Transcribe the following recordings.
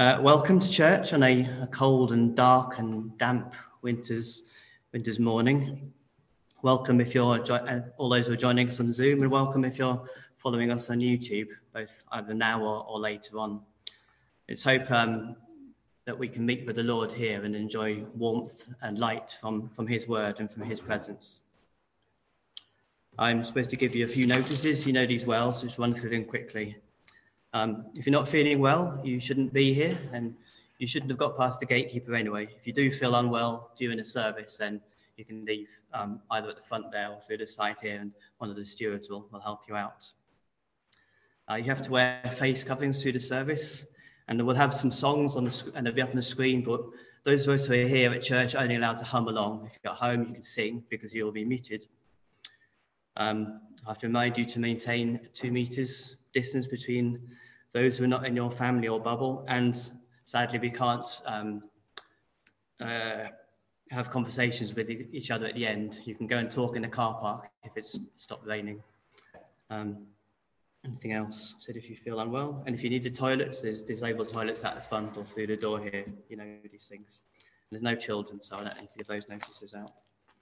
Welcome to church on a cold and dark and damp winter's morning. Welcome if you're all those who are joining us on Zoom, and welcome if you're following us on YouTube, both either now or later on. It's hope that we can meet with the Lord here and enjoy warmth and light from his word and from his presence. I'm supposed to give you a few notices. You know these well, so just run through them quickly. If you're not feeling well, you shouldn't be here, and you shouldn't have got past the gatekeeper anyway. If you do feel unwell during a service, then you can leave either at the front there or through the side here, and one of the stewards will help you out. You have to wear face coverings through the service, and we'll have some songs on and they'll be up on the screen, but those of us who are here at church are only allowed to hum along. If you're at home, you can sing because you'll be muted. I have to remind you to maintain 2 meters distance between those who are not in your family or bubble, and sadly we can't have conversations with each other at the end. You can go and talk in the car park if it's stopped raining. Anything else? Said if you feel unwell, and if you need the toilets, there's disabled toilets at the front or through the door here. You know these things. And there's no children, so I don't need to give those notices out.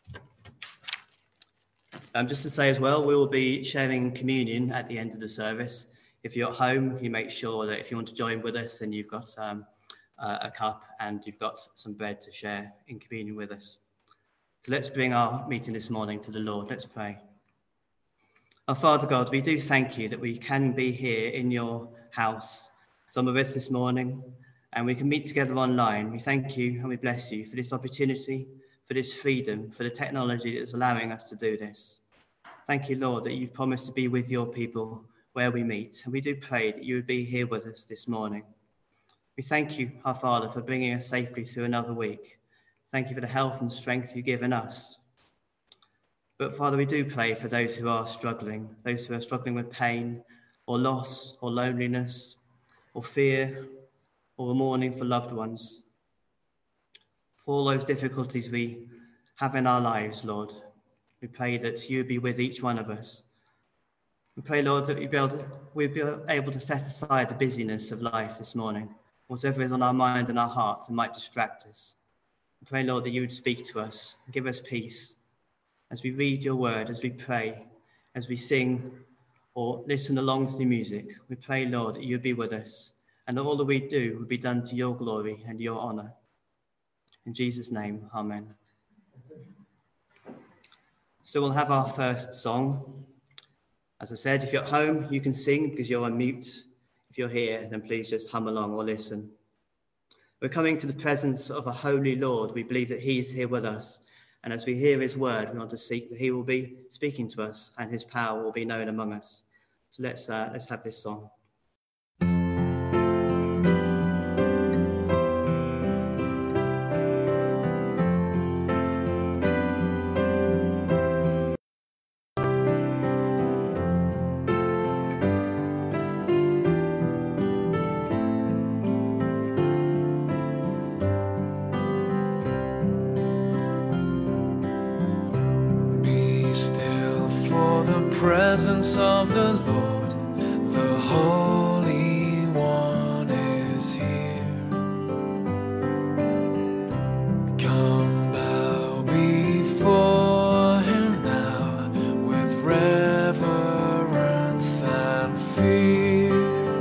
Just to say as well, we will be sharing communion at the end of the service. If you're at home, you make sure that if you want to join with us, then you've got a cup and you've got some bread to share in communion with us. So let's bring our meeting this morning to the Lord. Let's pray. Our Father God, we do thank you that we can be here in your house, some of us this morning, and we can meet together online. We thank you and we bless you for this opportunity, for this freedom, for the technology that is allowing us to do this. Thank you, Lord, that you've promised to be with your people where we meet, and we do pray that you would be here with us this morning. We thank you, our Father, for bringing us safely through another week. Thank you for the health and strength you've given us. But Father, we do pray for those who are struggling with pain or loss or loneliness or fear or mourning for loved ones. For all those difficulties we have in our lives, Lord, we pray that you be with each one of us. We pray, Lord, that we'd be able to set aside the busyness of life this morning, whatever is on our mind and our hearts and might distract us. We pray, Lord, that you would speak to us and give us peace as we read your word, as we pray, as we sing or listen along to the music. We pray, Lord, that you'd be with us and that all that we do would be done to your glory and your honour. In Jesus' name, amen. So we'll have our first song. As I said, if you're at home, you can sing because you're on mute. If you're here, then please just hum along or listen. We're coming to the presence of a holy Lord. We believe that he is here with us. And as we hear his word, we want to seek that he will be speaking to us and his power will be known among us. So let's have this song. Presence of the Lord, the Holy One is here. Come bow before him now with reverence and fear.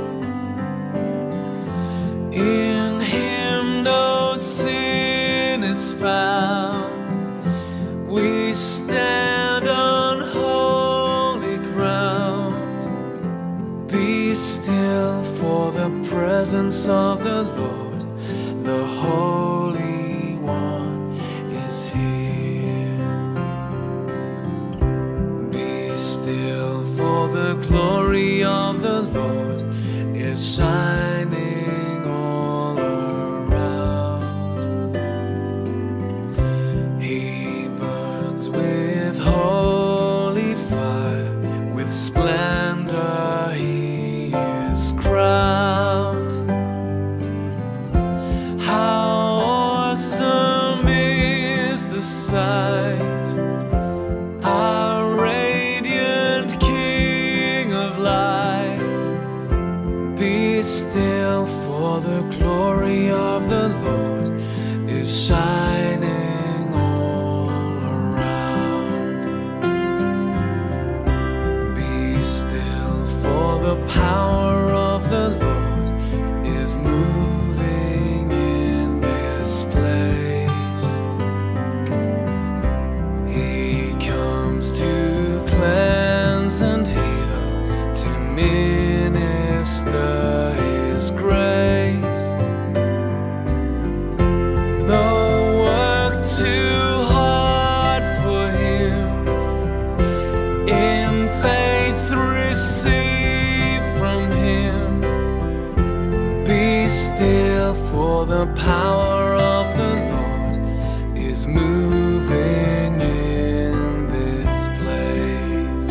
In him no sin is found. We stand on holy ground. Be still for the presence of the Lord, the Holy One is here. Be still for the glory of the Lord is shining all around. He burns with holy fire, with splendor he is crowned. glory of the Lord is shining all around. Be still, for the power of the Lord is moving in this place. He comes to cleanse and heal, to minister His grace. No work too hard for Him. In faith receive from Him. Be still, for the power of the Lord is moving in this place.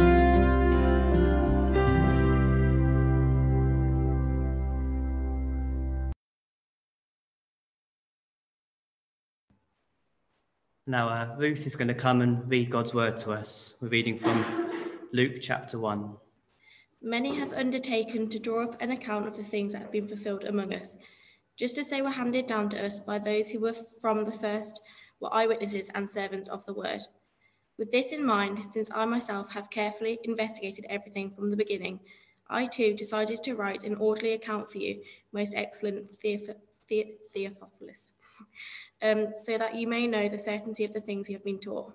Now, Ruth is going to come and read God's word to us. We're reading from Luke chapter 1. Many have undertaken to draw up an account of the things that have been fulfilled among us, just as they were handed down to us by those who were from the first, were eyewitnesses and servants of the word. With this in mind, since I myself have carefully investigated everything from the beginning, I too decided to write an orderly account for you, most excellent Theophilus, so that you may know the certainty of the things you have been taught.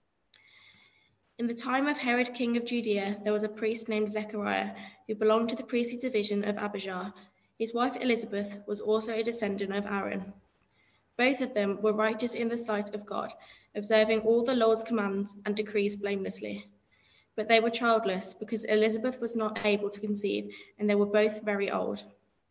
In the time of Herod, king of Judea, there was a priest named Zechariah, who belonged to the priestly division of Abijah. His wife Elizabeth was also a descendant of Aaron. Both of them were righteous in the sight of God, observing all the Lord's commands and decrees blamelessly. But they were childless, because Elizabeth was not able to conceive, and they were both very old.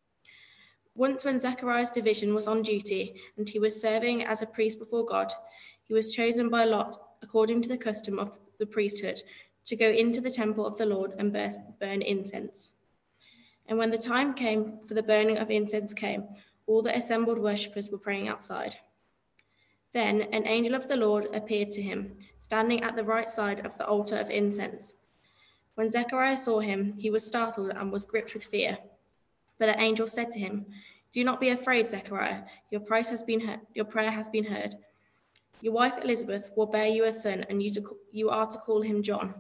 Once when Zechariah's division was on duty, and he was serving as a priest before God, he was chosen by lot, according to the custom of the priesthood, to go into the temple of the Lord and burn incense. And when the time came for the burning of incense came, all the assembled worshippers were praying outside. Then an angel of the Lord appeared to him, standing at the right side of the altar of incense. When Zechariah saw him, he was startled and was gripped with fear. But the angel said to him, "Do not be afraid, Zechariah. Your prayer has been heard. Your wife Elizabeth will bear you a son, and you are to call him John.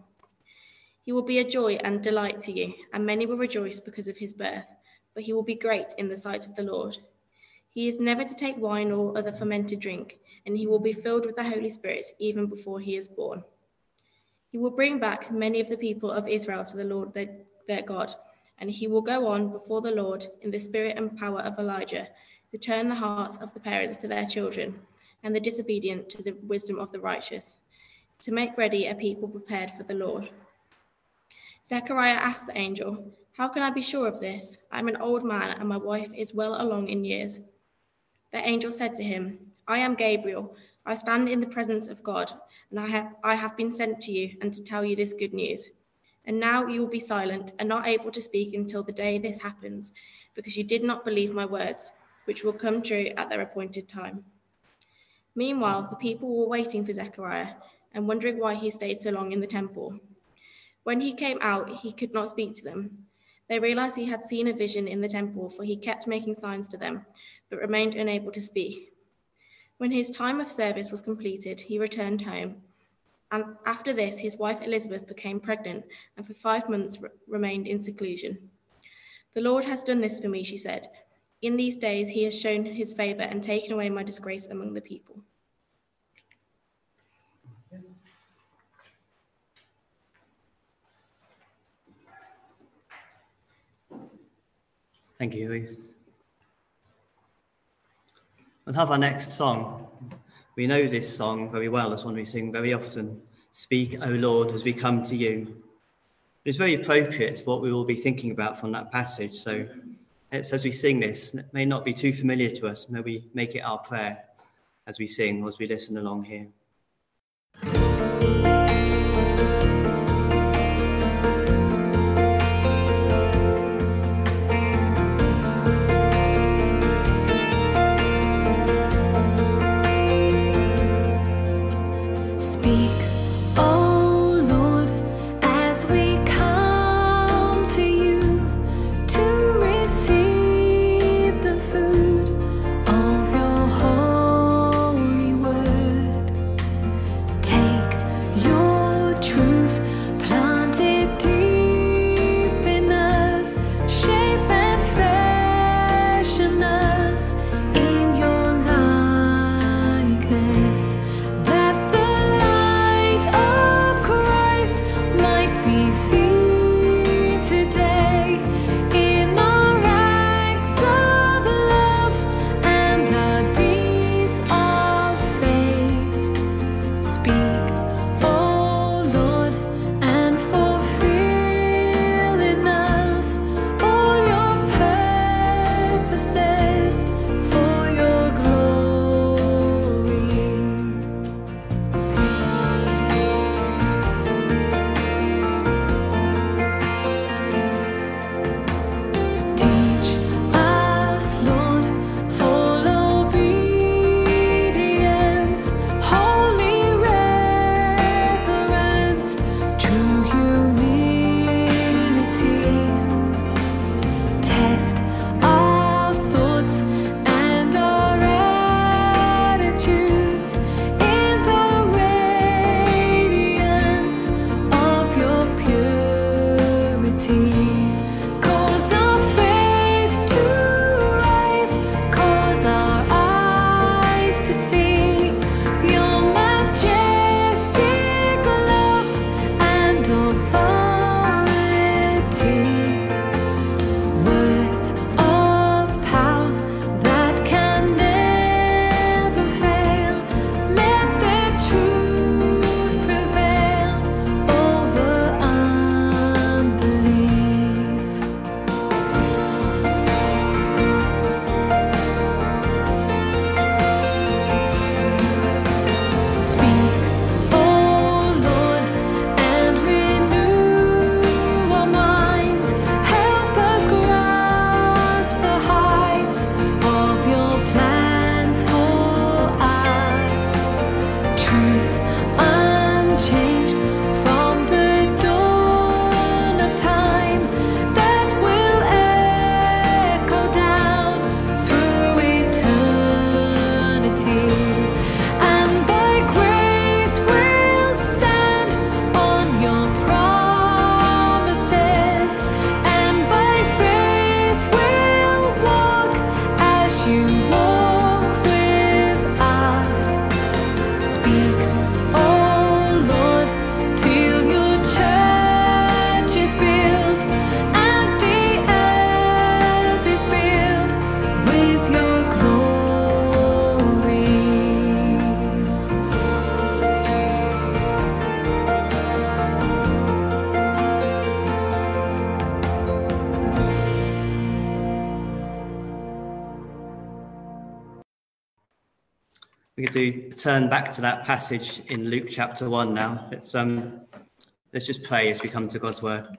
He will be a joy and delight to you, and many will rejoice because of his birth, for he will be great in the sight of the Lord. He is never to take wine or other fermented drink, and he will be filled with the Holy Spirit even before he is born. He will bring back many of the people of Israel to the Lord their God, and he will go on before the Lord in the spirit and power of Elijah, to turn the hearts of the parents to their children, and the disobedient to the wisdom of the righteous, to make ready a people prepared for the Lord." Zechariah asked the angel, "How can I be sure of this? I am an old man, and my wife is well along in years." The angel said to him, "I am Gabriel. I stand in the presence of God, and I have been sent to you and to tell you this good news. And now you will be silent and not able to speak until the day this happens, because you did not believe my words, which will come true at their appointed time." Meanwhile, the people were waiting for Zechariah and wondering why he stayed so long in the temple. When he came out, he could not speak to them. They realized he had seen a vision in the temple, for he kept making signs to them, but remained unable to speak. When his time of service was completed, he returned home. And after this, his wife Elizabeth became pregnant and for 5 months remained in seclusion. "The Lord has done this for me," she said. "In these days he has shown his favor and taken away my disgrace among the people." Thank you, Ruth. We'll have our next song. We know this song very well. It's one we sing very often. "Speak, O Lord, as we come to you." It's very appropriate to what we will be thinking about from that passage. So it's, as we sing this, it may not be too familiar to us. May we make it our prayer as we sing, or as we listen along here. Speak, O Lord, as we come to you to receive the food. We could do turn back to that passage in Luke chapter 1 now. Let's just pray as we come to God's word.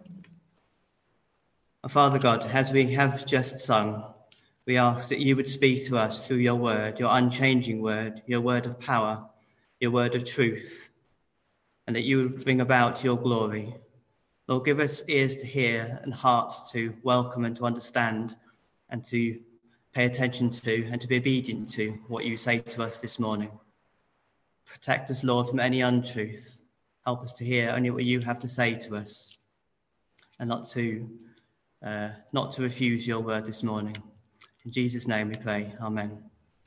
Our Father God, as we have just sung, we ask that you would speak to us through your word, your unchanging word, your word of power, your word of truth, and that you would bring about your glory. Lord, give us ears to hear and hearts to welcome and to understand and to pay attention to and to be obedient to what you say to us this morning. Protect us, Lord, from any untruth. Help us to hear only what you have to say to us and not to refuse your word this morning. In Jesus' name we pray. Amen.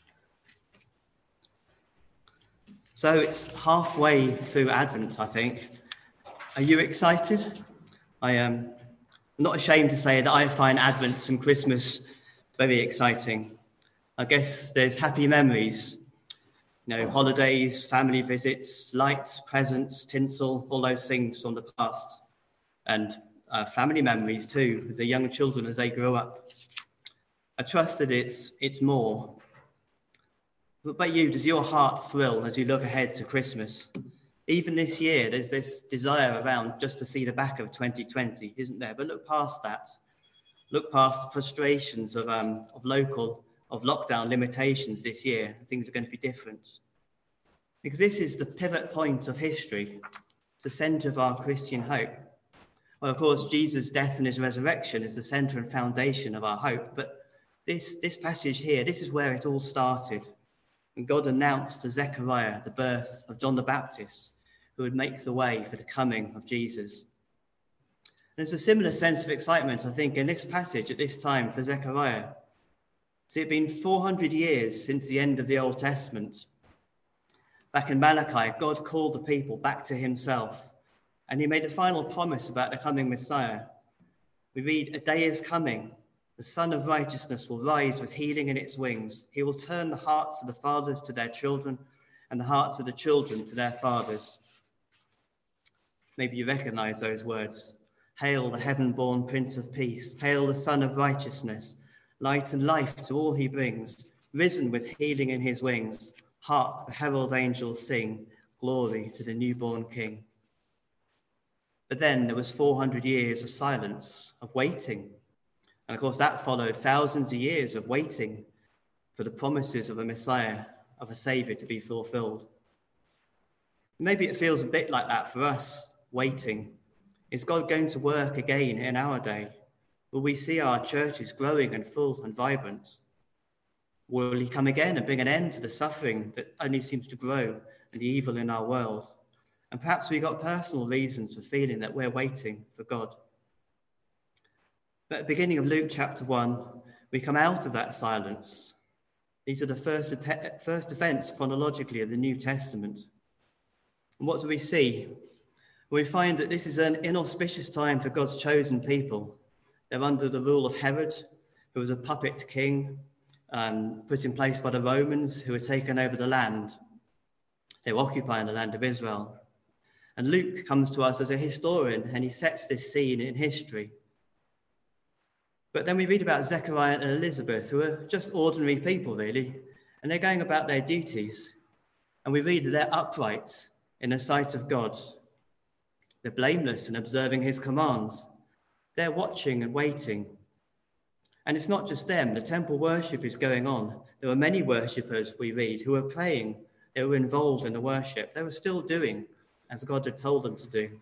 So it's halfway through Advent, I think. Are you excited? I am not ashamed to say that I find Advent and Christmas very exciting. I guess there's happy memories, holidays, family visits, lights, presents, tinsel, all those things from the past. And family memories too, with the young children as they grow up. I trust that it's more. What about you? Does your heart thrill as you look ahead to Christmas? Even this year, there's this desire around just to see the back of 2020, isn't there? But look past that. Look past the frustrations of lockdown limitations this year. Things are going to be different. Because this is the pivot point of history. It's the centre of our Christian hope. Well, of course, Jesus' death and his resurrection is the centre and foundation of our hope. But this passage here, this is where it all started. And God announced to Zechariah the birth of John the Baptist, who would make the way for the coming of Jesus. There's a similar sense of excitement, I think, in this passage at this time for Zechariah. See, it had been 400 years since the end of the Old Testament. Back in Malachi, God called the people back to himself, and he made a final promise about the coming Messiah. We read, "A day is coming. The Son of Righteousness will rise with healing in its wings. He will turn the hearts of the fathers to their children and the hearts of the children to their fathers." Maybe you recognize those words. Hail the heaven-born Prince of Peace. Hail the Son of Righteousness. light and life to all he brings, risen with healing in his wings. Hark, the herald angels sing, glory to the newborn King. But then there was 400 years of silence, of waiting. And of course that followed thousands of years of waiting for the promises of a Messiah, of a Saviour to be fulfilled. Maybe it feels a bit like that for us, waiting. Is God going to work again in our day? Will we see our churches growing and full and vibrant? Will he come again and bring an end to the suffering that only seems to grow and the evil in our world? And perhaps we've got personal reasons for feeling that we're waiting for God. But at the beginning of Luke chapter 1, we come out of that silence. These are the first events chronologically of the New Testament. And what do we see? We find that this is an inauspicious time for God's chosen people. They're under the rule of Herod, who was a puppet king, put in place by the Romans, who had taken over the land. They were occupying the land of Israel. And Luke comes to us as a historian, and he sets this scene in history. But then we read about Zechariah and Elizabeth, who are just ordinary people, really, and they're going about their duties. And we read that they're upright in the sight of God. They're blameless in observing his commands. They're watching and waiting. And it's not just them. The temple worship is going on. There were many worshippers, we read, who were praying. They were involved in the worship. They were still doing as God had told them to do.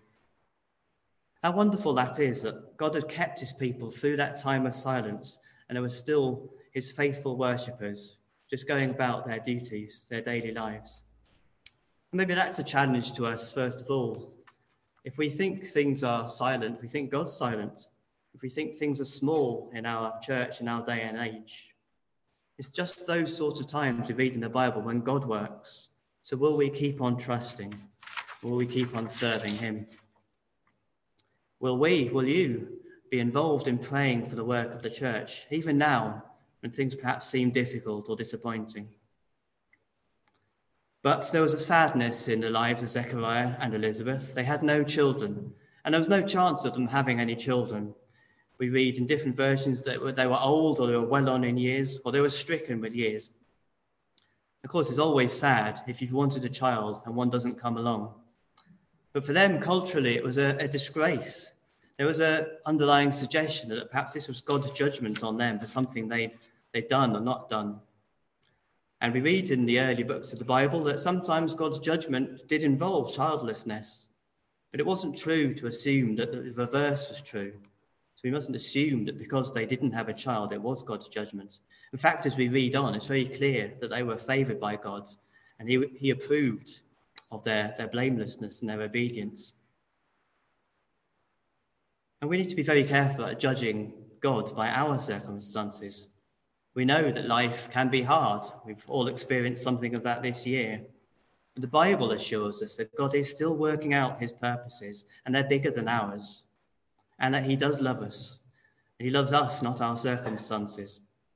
How wonderful that is, that God had kept his people through that time of silence, and there were still his faithful worshippers just going about their duties, their daily lives. And maybe that's a challenge to us, first of all. If we think things are silent, we think God's silent. If we think things are small in our church, in our day and age, it's just those sorts of times we read in the Bible when God works. So will we keep on trusting? Will we keep on serving him? Will you be involved in praying for the work of the church, even now when things perhaps seem difficult or disappointing? But there was a sadness in the lives of Zechariah and Elizabeth. They had no children, and there was no chance of them having any children. We read in different versions that they were old, or they were well on in years, or they were stricken with years. Of course, it's always sad if you've wanted a child and one doesn't come along. But for them, culturally, it was a disgrace. There was an underlying suggestion that perhaps this was God's judgment on them for something they'd done or not done. And we read in the early books of the Bible that sometimes God's judgment did involve childlessness. But it wasn't true to assume that the reverse was true. So we mustn't assume that because they didn't have a child, it was God's judgment. In fact, as we read on, it's very clear that they were favoured by God, and he approved of their blamelessness and their obedience. And we need to be very careful about judging God by our circumstances. We know that life can be hard. We've all experienced something of that this year. But the Bible assures us that God is still working out his purposes, and they're bigger than ours, and that he does love us. And he loves us, not our circumstances.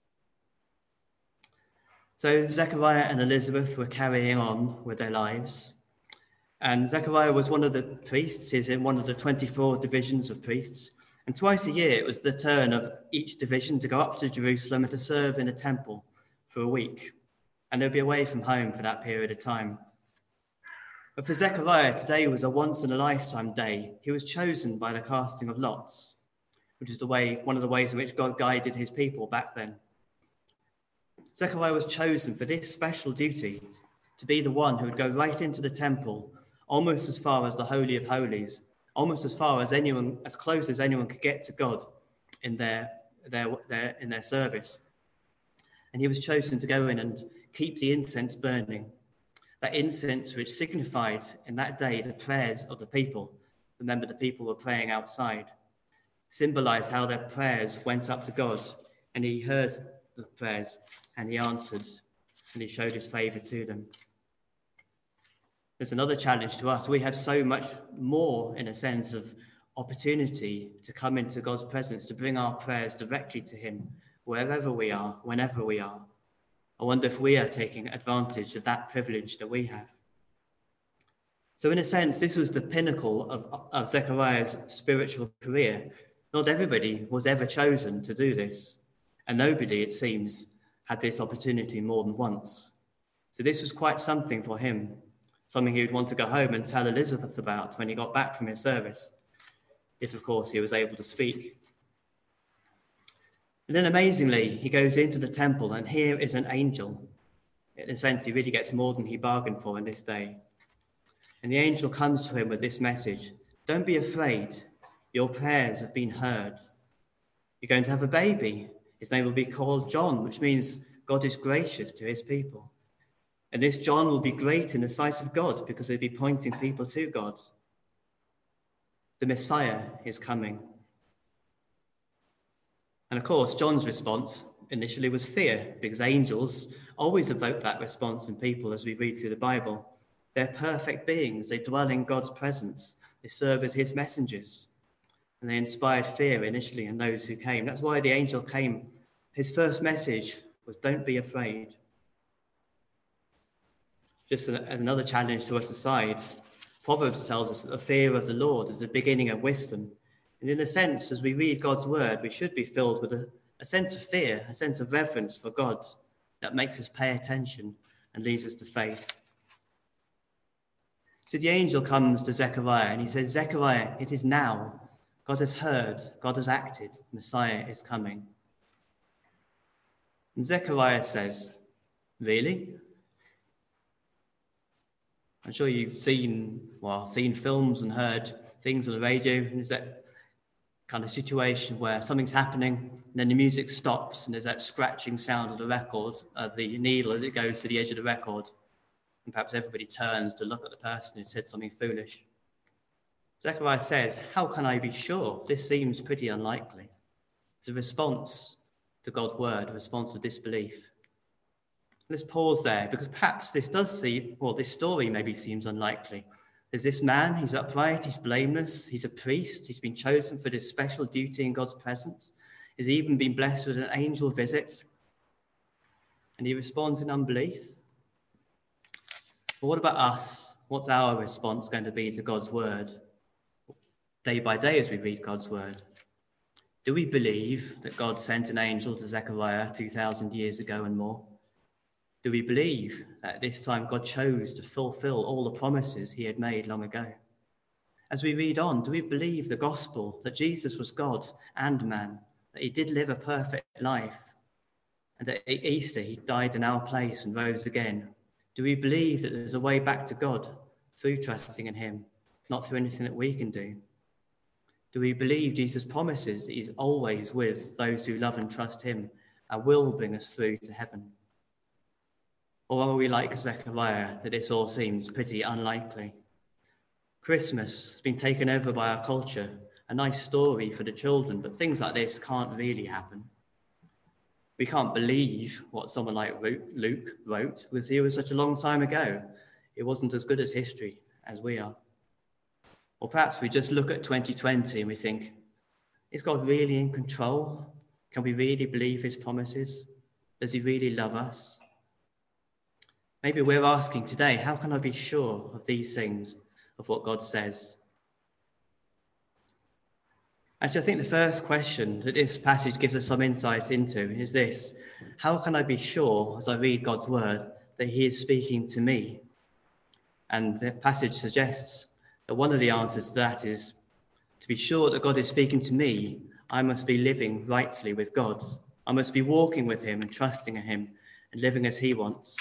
So Zechariah and Elizabeth were carrying on with their lives. And Zechariah was one of the priests. He's in one of the 24 divisions of priests. And twice a year, it was the turn of each division to go up to Jerusalem and to serve in a temple for a week. And they'd be away from home for that period of time. But for Zechariah, today was a once-in-a-lifetime day. He was chosen by the casting of lots, which is one of the ways in which God guided his people back then. Zechariah was chosen for this special duty, to be the one who would go right into the temple, almost as far as the Holy of Holies, almost as far as anyone, as close as anyone could get to God in their service. And he was chosen to go in and keep the incense burning, that incense which signified in that day the prayers of the people. Remember, the people were praying outside, symbolized how their prayers went up to God, and he heard the prayers and he answered, and he showed his favor to them. There's another challenge to us. We have so much more, in a sense, of opportunity to come into God's presence, to bring our prayers directly to him, wherever we are, whenever we are. I wonder if we are taking advantage of that privilege that we have. So in a sense, this was the pinnacle of Zechariah's spiritual career. Not everybody was ever chosen to do this. And nobody, it seems, had this opportunity more than once. So this was quite something for him, something he would want to go home and tell Elizabeth about when he got back from his service, if, of course, he was able to speak. And then amazingly, he goes into the temple, and here is an angel. In a sense, he really gets more than he bargained for in this day. And the angel comes to him with this message: don't be afraid, your prayers have been heard. You're going to have a baby. His name will be called John, which means God is gracious to his people. And this John will be great in the sight of God because he'll be pointing people to God. The Messiah is coming. And of course, John's response initially was fear, because angels always evoke that response in people as we read through the Bible. They're perfect beings. They dwell in God's presence. They serve as his messengers. And they inspired fear initially in those who came. That's why the angel came. His first message was, don't be afraid. Just as another challenge to us aside, Proverbs tells us that the fear of the Lord is the beginning of wisdom. And in a sense, as we read God's word, we should be filled with a sense of fear, a sense of reverence for God that makes us pay attention and leads us to faith. So the angel comes to Zechariah and he says, Zechariah, it is now. God has heard, God has acted, Messiah is coming. And Zechariah says, really? I'm sure you've seen films and heard things on the radio. And there's that kind of situation where something's happening and then the music stops and there's that scratching sound of the record, of the needle as it goes to the edge of the record. And perhaps everybody turns to look at the person who said something foolish. Zechariah says, how can I be sure? This seems pretty unlikely. It's a response to God's word, a response to disbelief. Let's pause there, because perhaps this story maybe seems unlikely. There's this man, he's upright, he's blameless, he's a priest, he's been chosen for this special duty in God's presence. He's even been blessed with an angel visit. And he responds in unbelief. But what about us? What's our response going to be to God's word? Day by day as we read God's word. Do we believe that God sent an angel to Zechariah 2,000 years ago and more? Do we believe that at this time God chose to fulfill all the promises he had made long ago? As we read on, do we believe the gospel that Jesus was God and man, that he did live a perfect life, and that at Easter he died in our place and rose again? Do we believe that there's a way back to God through trusting in him, not through anything that we can do? Do we believe Jesus promises that he's always with those who love and trust him and will bring us through to heaven? Or are we like Zechariah, that this all seems pretty unlikely? Christmas has been taken over by our culture, a nice story for the children, but things like this can't really happen. We can't believe what someone like Luke wrote, because he was such a long time ago. It wasn't as good as history as we are. Or perhaps we just look at 2020 and we think, is God really in control? Can we really believe his promises? Does he really love us? Maybe we're asking today, how can I be sure of these things, of what God says? Actually, I think the first question that this passage gives us some insight into is this: how can I be sure, as I read God's word, that he is speaking to me? And the passage suggests that one of the answers to that is, to be sure that God is speaking to me, I must be living rightly with God. I must be walking with him and trusting in him and living as he wants.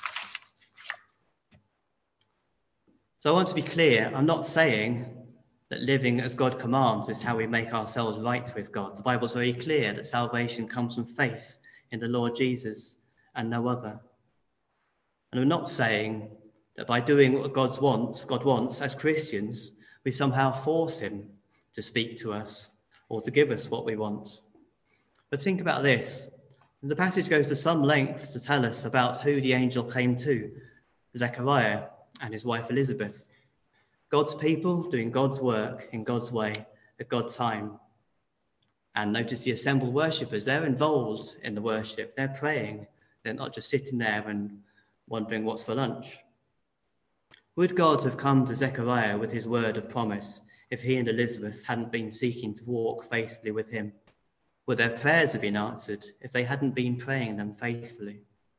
So I want to be clear, I'm not saying that living as God commands is how we make ourselves right with God. The Bible's very clear that salvation comes from faith in the Lord Jesus and no other. And I'm not saying that by doing what God wants as Christians, we somehow force him to speak to us or to give us what we want. But think about this. The passage goes to some lengths to tell us about who the angel came to, Zechariah and his wife Elizabeth. God's people doing God's work in God's way at God's time. And notice the assembled worshippers, they're involved in the worship. They're praying. They're not just sitting there and wondering what's for lunch. Would God have come to Zechariah with his word of promise if he and Elizabeth hadn't been seeking to walk faithfully with him? Would their prayers have been answered if they hadn't been praying them faithfully?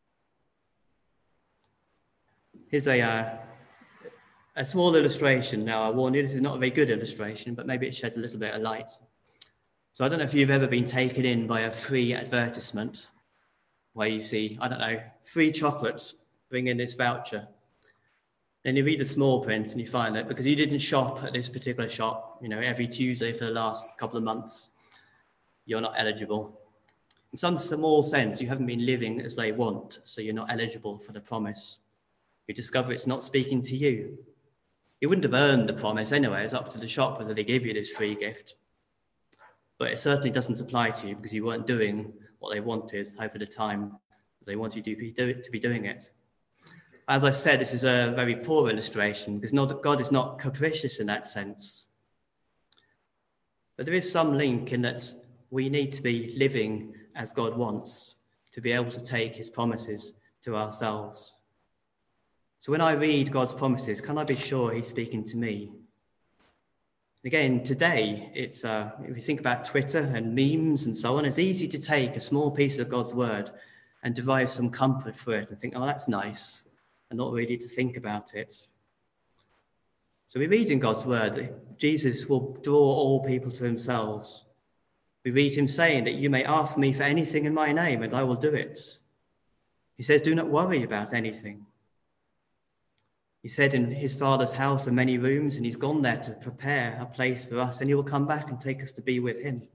Here's a small illustration. Now, I warn you, this is not a very good illustration, but maybe it sheds a little bit of light. So I don't know if you've ever been taken in by a free advertisement where you see, I don't know, free chocolates, bring in this voucher. Then you read the small print and you find that because you didn't shop at this particular shop, every Tuesday for the last couple of months, you're not eligible. In some small sense, you haven't been living as they want, so you're not eligible for the promise. You discover it's not speaking to you. You wouldn't have earned the promise anyway. It's up to the shop whether they give you this free gift. But it certainly doesn't apply to you because you weren't doing what they wanted over the time that they wanted you to be doing it. As I said, this is a very poor illustration because God is not capricious in that sense. But there is some link in that we need to be living as God wants to be able to take his promises to ourselves. So when I read God's promises, can I be sure he's speaking to me? Again, today, it's if you think about Twitter and memes and so on, it's easy to take a small piece of God's word and derive some comfort for it and think, oh, that's nice, and not really to think about it. So we read in God's word that Jesus will draw all people to himself. We read him saying that you may ask me for anything in my name and I will do it. He says, do not worry about anything. He said in his Father's house are many rooms, and he's gone there to prepare a place for us, and he will come back and take us to be with him.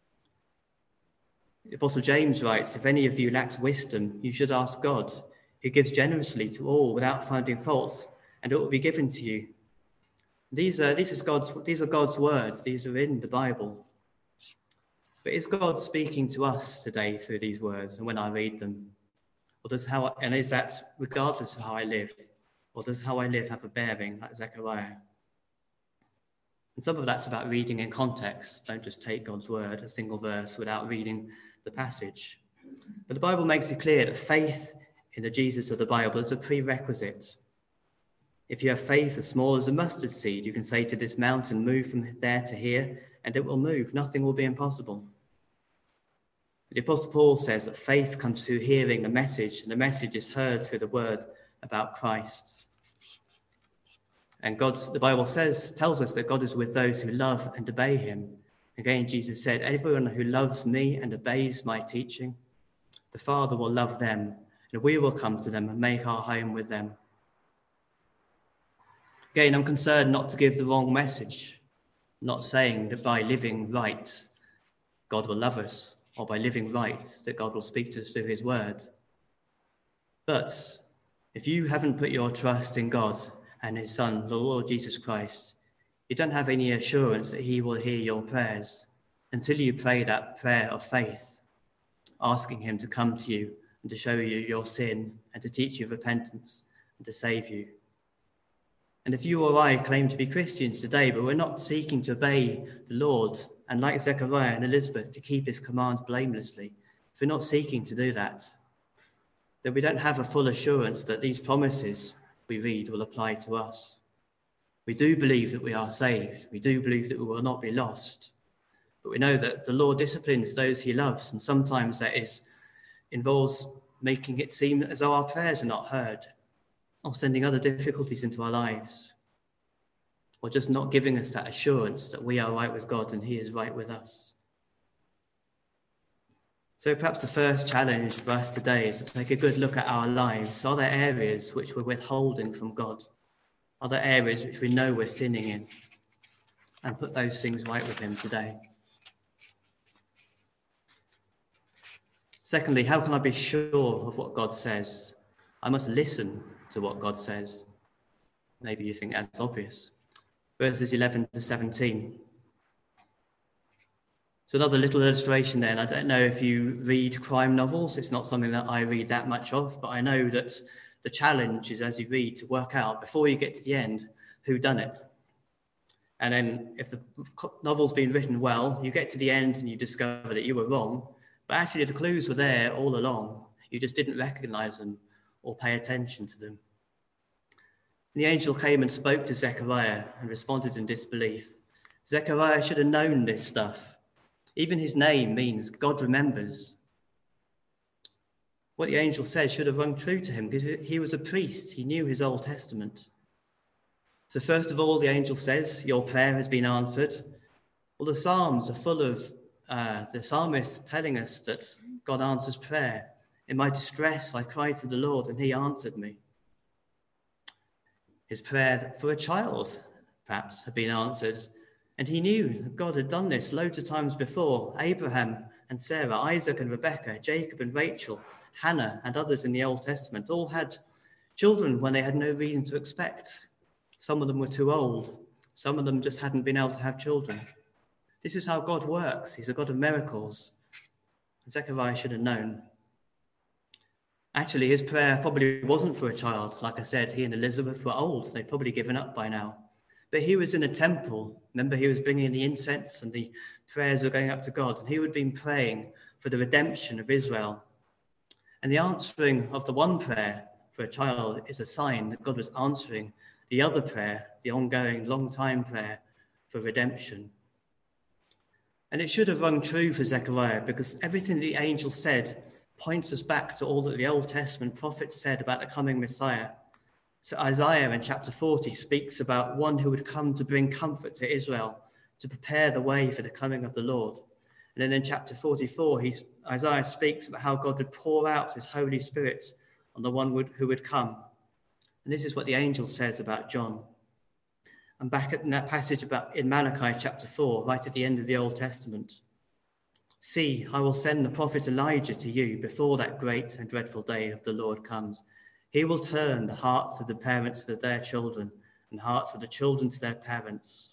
The Apostle James writes, if any of you lacks wisdom, you should ask God, who gives generously to all without finding fault, and it will be given to you. These are God's words. These are in the Bible. But is God speaking to us today through these words and when I read them? And is that regardless of how I live? Or does how I live have a bearing like Zechariah? And some of that's about reading in context. Don't just take God's word, a single verse, without reading the passage. But the Bible makes it clear that faith in the Jesus of the Bible is a prerequisite. If you have faith as small as a mustard seed, you can say to this mountain, move from there to here, and it will move. Nothing will be impossible. The Apostle Paul says that faith comes through hearing a message, and the message is heard through the word about Christ. And the Bible tells us that God is with those who love and obey him. Again, Jesus said, everyone who loves me and obeys my teaching, the Father will love them, and we will come to them and make our home with them. Again, I'm concerned not to give the wrong message, not saying that by living right, God will love us, or by living right, that God will speak to us through his word. But if you haven't put your trust in God and his Son, the Lord Jesus Christ, you don't have any assurance that he will hear your prayers until you pray that prayer of faith, asking him to come to you and to show you your sin and to teach you repentance and to save you. And if you or I claim to be Christians today, but we're not seeking to obey the Lord, and like Zechariah and Elizabeth, to keep his commands blamelessly, if we're not seeking to do that, then we don't have a full assurance that these promises we read will apply to us. We do believe that we are saved. We do believe that we will not be lost. But we know that the Lord disciplines those he loves, and sometimes that involves making it seem as though our prayers are not heard, or sending other difficulties into our lives, or just not giving us that assurance that we are right with God and he is right with us. So perhaps the first challenge for us today is to take a good look at our lives. Are there areas which we're withholding from God? Are there areas which we know we're sinning in? And put those things right with him today. Secondly, how can I be sure of what God says? I must listen to what God says. Maybe you think that's obvious. Verses 11 to 17. So another little illustration then. I don't know if you read crime novels. It's not something that I read that much of, but I know that the challenge is, as you read, to work out before you get to the end who done it. And then if the novel's been written well, you get to the end and you discover that you were wrong, but actually the clues were there all along. You just didn't recognize them or pay attention to them. And the angel came and spoke to Zechariah and responded in disbelief. Zechariah should have known this stuff. Even his name means God remembers. What the angel said should have rung true to him because he was a priest. He knew his Old Testament. So first of all, the angel says, your prayer has been answered. Well, the Psalms are full of the psalmist telling us that God answers prayer. In my distress, I cried to the Lord and he answered me. His prayer for a child, perhaps, had been answered. And he knew that God had done this loads of times before. Abraham and Sarah, Isaac and Rebekah, Jacob and Rachel, Hannah and others in the Old Testament all had children when they had no reason to expect. Some of them were too old. Some of them just hadn't been able to have children. This is how God works. He's a God of miracles. Zechariah should have known. Actually, his prayer probably wasn't for a child. Like I said, he and Elizabeth were old. They'd probably given up by now. But he was in a temple. Remember, he was bringing the incense and the prayers were going up to God. And he would have been praying for the redemption of Israel. And the answering of the one prayer for a child is a sign that God was answering the other prayer, the ongoing, long-time prayer for redemption. And it should have rung true for Zechariah because everything the angel said points us back to all that the Old Testament prophets said about the coming Messiah. So Isaiah in chapter 40 speaks about one who would come to bring comfort to Israel, to prepare the way for the coming of the Lord. And then in chapter 44, Isaiah speaks about how God would pour out his Holy Spirit on the one who would come. And this is what the angel says about John. And back in that passage in Malachi chapter 4, right at the end of the Old Testament. See, I will send the prophet Elijah to you before that great and dreadful day of the Lord comes. He will turn the hearts of the parents to their children and the hearts of the children to their parents.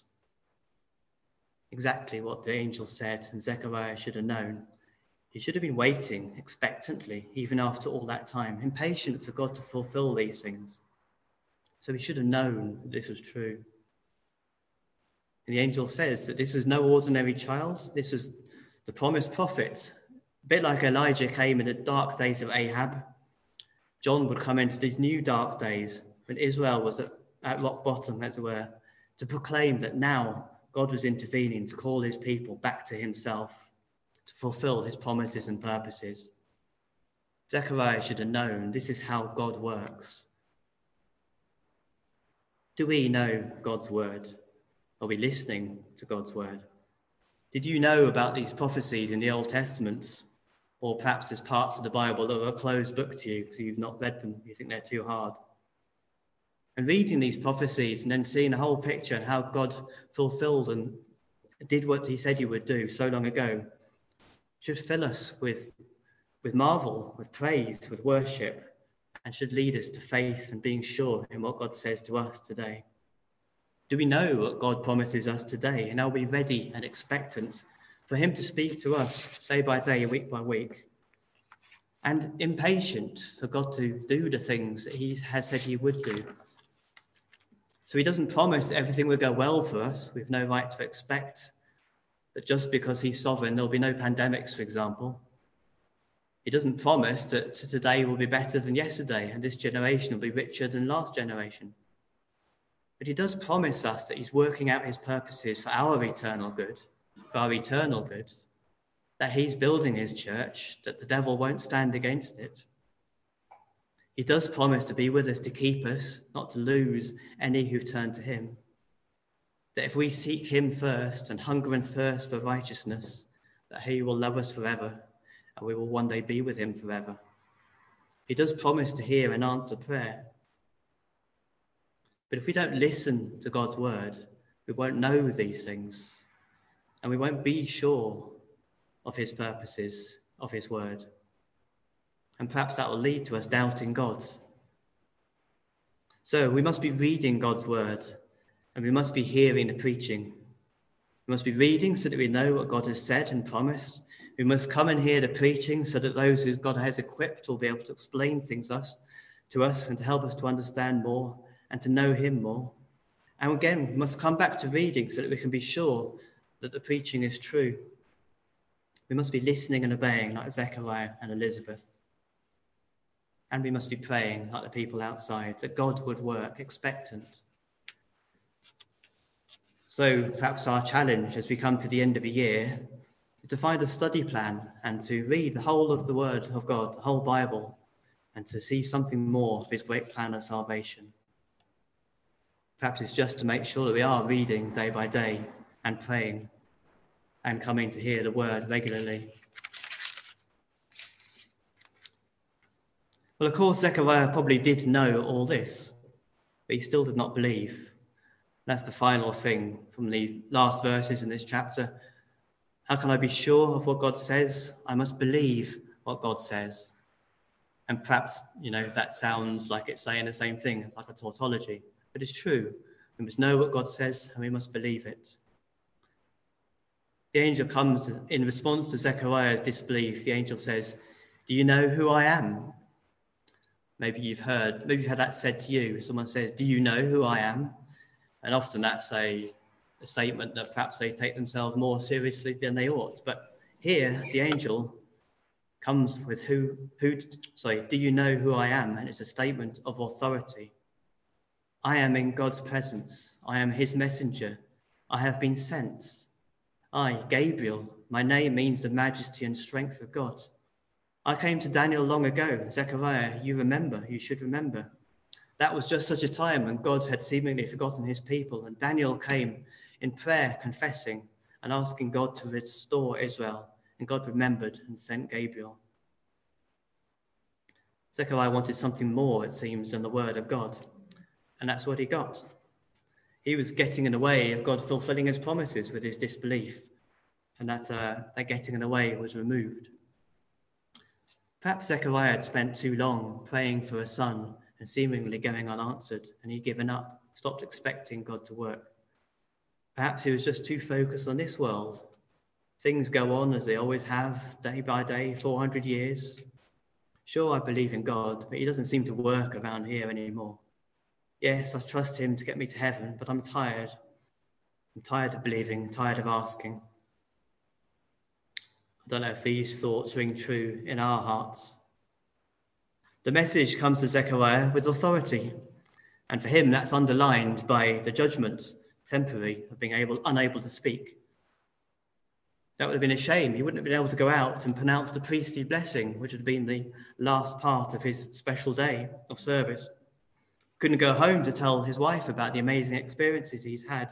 Exactly what the angel said, and Zechariah should have known. He should have been waiting expectantly, even after all that time, impatient for God to fulfill these things. So he should have known that this was true. And the angel says that this was no ordinary child. This was the promised prophet. A bit like Elijah came in the dark days of Ahab, John would come into these new dark days when Israel was at rock bottom, as it were, to proclaim that now God was intervening to call his people back to himself, to fulfill his promises and purposes. Zechariah should have known this is how God works. Do we know God's word? Are we listening to God's word? Did you know about these prophecies in the Old Testament? Or perhaps there's parts of the Bible that are a closed book to you because you've not read them, you think they're too hard. And reading these prophecies and then seeing the whole picture and how God fulfilled and did what he said he would do so long ago should fill us with marvel, with praise, with worship, and should lead us to faith and being sure in what God says to us today. Do we know what God promises us today? And are we ready and expectant for him to speak to us day by day, week by week? And impatient for God to do the things that he has said he would do. So he doesn't promise that everything will go well for us. We have no right to expect that just because he's sovereign, there'll be no pandemics, for example. He doesn't promise that today will be better than yesterday and this generation will be richer than last generation. But he does promise us that he's working out his purposes for our eternal good, that he's building his church, that the devil won't stand against it. He does promise to be with us, to keep us, not to lose any who turn to him. That if we seek him first and hunger and thirst for righteousness, that he will love us forever and we will one day be with him forever. He does promise to hear and answer prayer. But if we don't listen to God's word, we won't know these things and we won't be sure of his purposes, of his word. And perhaps that will lead to us doubting God. So we must be reading God's word and we must be hearing the preaching. We must be reading so that we know what God has said and promised. We must come and hear the preaching so that those who God has equipped will be able to explain things to us and to help us to understand more and to know him more. And again, we must come back to reading so that we can be sure that the preaching is true. We must be listening and obeying like Zechariah and Elizabeth. And we must be praying like the people outside, that God would work, expectant. So perhaps our challenge as we come to the end of a year is to find a study plan and to read the whole of the Word of God, the whole Bible, and to see something more of his great plan of salvation. Perhaps it's just to make sure that we are reading day by day and praying and coming to hear the Word regularly. Well, of course, Zechariah probably did know all this, but he still did not believe. That's the final thing from the last verses in this chapter. How can I be sure of what God says? I must believe what God says. And perhaps, that sounds like it's saying the same thing. It's like a tautology, but it's true. We must know what God says and we must believe it. The angel comes in response to Zechariah's disbelief. The angel says, "Do you know who I am?" Maybe you've had that said to you. Someone says, "Do you know who I am?" And often that's a statement that perhaps they take themselves more seriously than they ought. But here, the angel comes with do you know who I am? And it's a statement of authority. I am in God's presence. I am his messenger. I have been sent. I, Gabriel, my name means the majesty and strength of God. I came to Daniel long ago. Zechariah, you should remember. That was just such a time when God had seemingly forgotten his people, and Daniel came in prayer, confessing and asking God to restore Israel, and God remembered and sent Gabriel. Zechariah wanted something more, it seems, than the word of God, and that's what he got. He was getting in the way of God fulfilling his promises with his disbelief, and that getting in the way was removed. Perhaps Zechariah had spent too long praying for a son and seemingly going unanswered, and he'd given up, stopped expecting God to work. Perhaps he was just too focused on this world. Things go on as they always have, day by day, 400 years. Sure, I believe in God, but he doesn't seem to work around here anymore. Yes, I trust him to get me to heaven, but I'm tired. I'm tired of believing, tired of asking. I don't know if these thoughts ring true in our hearts. The message comes to Zechariah with authority, and for him that's underlined by the judgment, temporary, of being unable to speak. That would have been a shame. He wouldn't have been able to go out and pronounce the priestly blessing, which would have been the last part of his special day of service. Couldn't go home to tell his wife about the amazing experiences he's had.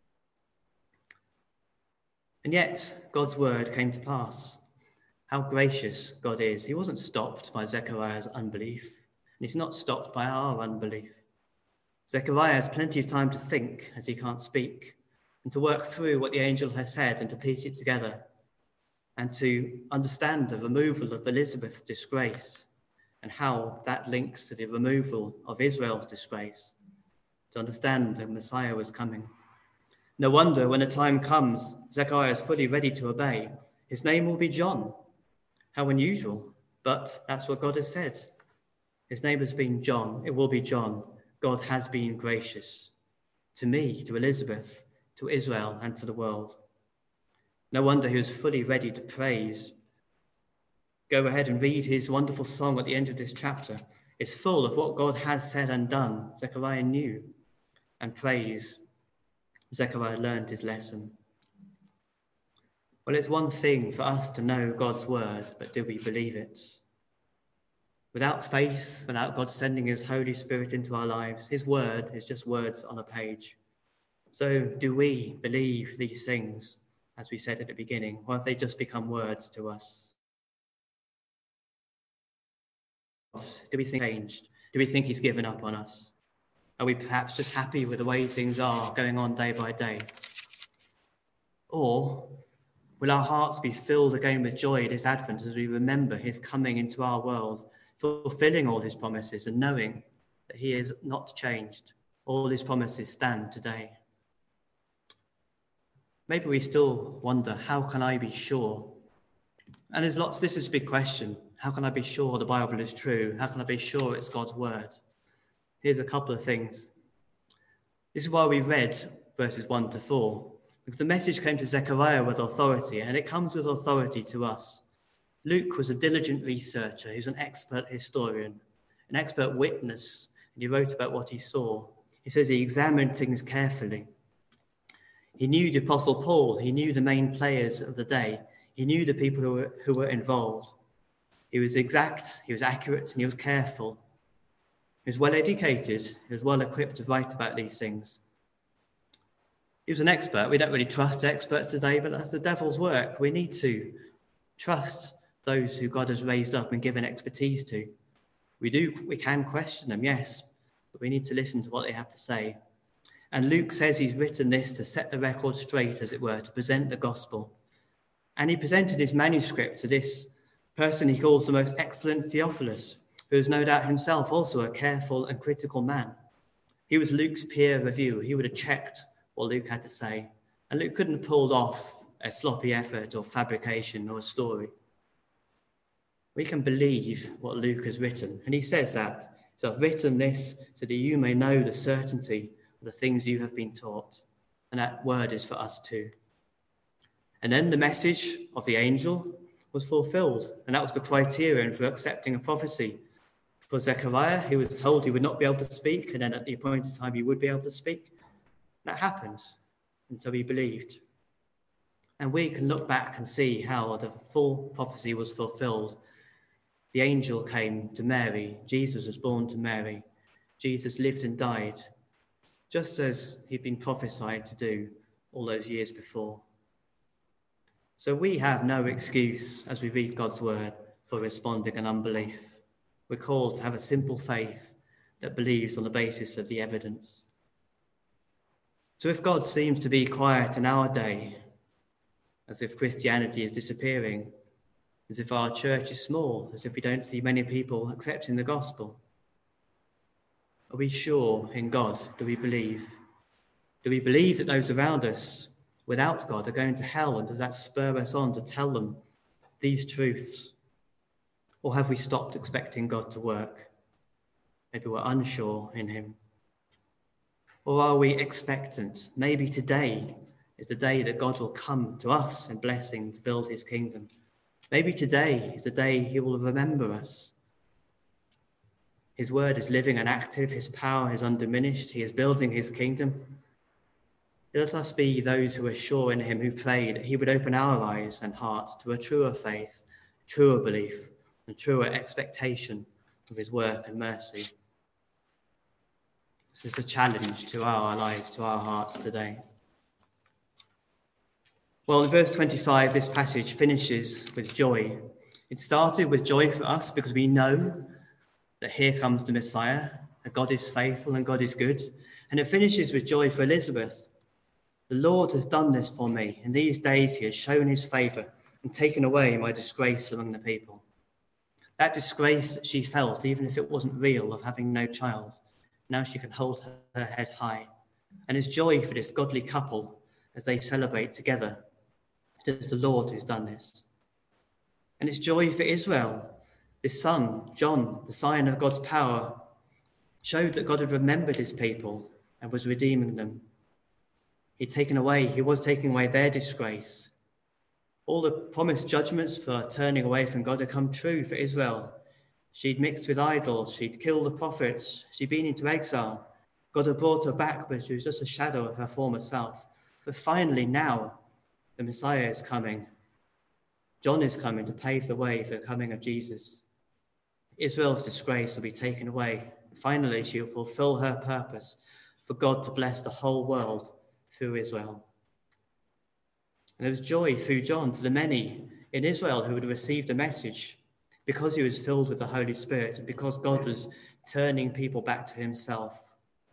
And yet, God's word came to pass. How gracious God is. He wasn't stopped by Zechariah's unbelief, and he's not stopped by our unbelief. Zechariah has plenty of time to think as he can't speak, and to work through what the angel has said and to piece it together, and to understand the removal of Elizabeth's disgrace and how that links to the removal of Israel's disgrace, to understand the Messiah was coming. No wonder when a time comes, Zechariah is fully ready to obey. His name will be John. How unusual, but that's what God has said. His name has been John. It will be John. God has been gracious to me, to Elizabeth, to Israel, and to the world. No wonder he was fully ready to praise. Go ahead and read his wonderful song at the end of this chapter. It's full of what God has said and done. Zechariah knew, and praise. Zechariah learned his lesson. Well, it's one thing for us to know God's word, but do we believe it? Without faith, without God sending his Holy Spirit into our lives, his word is just words on a page. So do we believe these things, as we said at the beginning, or have they just become words to us? Do we think changed? Do we think he's given up on us? Are we perhaps just happy with the way things are going on day by day? Or will our hearts be filled again with joy this Advent as we remember his coming into our world, fulfilling all his promises and knowing that he is not changed? All his promises stand today. Maybe we still wonder, how can I be sure? And this is a big question. How can I be sure the Bible is true? How can I be sure it's God's word? Here's a couple of things. This is why we read verses 1 to 4, because the message came to Zechariah with authority, and it comes with authority to us. Luke was a diligent researcher. He was an expert historian, an expert witness, and he wrote about what he saw. He says he examined things carefully. He knew the Apostle Paul. He knew the main players of the day. He knew the people who were involved. He was exact, he was accurate, and he was careful. He was well educated, he was well equipped to write about these things. He was an expert. We don't really trust experts today, but that's the devil's work. We need to trust those who God has raised up and given expertise to. We can question them, yes, but we need to listen to what they have to say. And Luke says he's written this to set the record straight, as it were, to present the gospel. And he presented his manuscript to this person he calls the most excellent Theophilus, who is no doubt himself also a careful and critical man. He was Luke's peer reviewer. He would have checked what Luke had to say. And Luke couldn't have pulled off a sloppy effort or fabrication or a story. We can believe what Luke has written. And he says that. So I've written this so that you may know the certainty of the things you have been taught. And that word is for us too. And then the message of the angel was fulfilled. And that was the criterion for accepting a prophecy. For Zechariah, he was told he would not be able to speak. And then at the appointed time, he would be able to speak. That happened. And so he believed. And we can look back and see how the full prophecy was fulfilled. The angel came to Mary. Jesus was born to Mary. Jesus lived and died, just as he'd been prophesied to do all those years before. So we have no excuse as we read God's word for responding in unbelief. We're called to have a simple faith that believes on the basis of the evidence. So if God seems to be quiet in our day, as if Christianity is disappearing, as if our church is small, as if we don't see many people accepting the gospel, are we sure in God? Do we believe? Do we believe that those around us without God are going to hell? And does that spur us on to tell them these truths? Or have we stopped expecting God to work? Maybe we're unsure in him. Or are we expectant? Maybe today is the day that God will come to us in blessing to build his kingdom. Maybe today is the day he will remember us. His word is living and active. His power is undiminished. He is building his kingdom. Let us be those who are sure in him, who pray that he would open our eyes and hearts to a truer faith, truer belief, and truer expectation of his work and mercy. This is a challenge to our lives, to our hearts today. Well, in verse 25, this passage finishes with joy. It started with joy for us because we know that here comes the Messiah, that God is faithful and God is good. And it finishes with joy for Elizabeth. The Lord has done this for me. In these days, he has shown his favour and taken away my disgrace among the people. That disgrace that she felt, even if it wasn't real, of having no child, now she can hold her head high. And it's joy for this godly couple as they celebrate together. It is the Lord who's done this. And it's joy for Israel. This son, John, the sign of God's power, showed that God had remembered his people and was redeeming them. He was taking away their disgrace. All the promised judgments for turning away from God had come true for Israel. She'd mixed with idols. She'd killed the prophets. She'd been into exile. God had brought her back, but she was just a shadow of her former self. But finally now, the Messiah is coming. John is coming to pave the way for the coming of Jesus. Israel's disgrace will be taken away. Finally, she will fulfill her purpose for God to bless the whole world through Israel. And there was joy through John to the many in Israel who would have received a message because he was filled with the Holy Spirit and because God was turning people back to himself.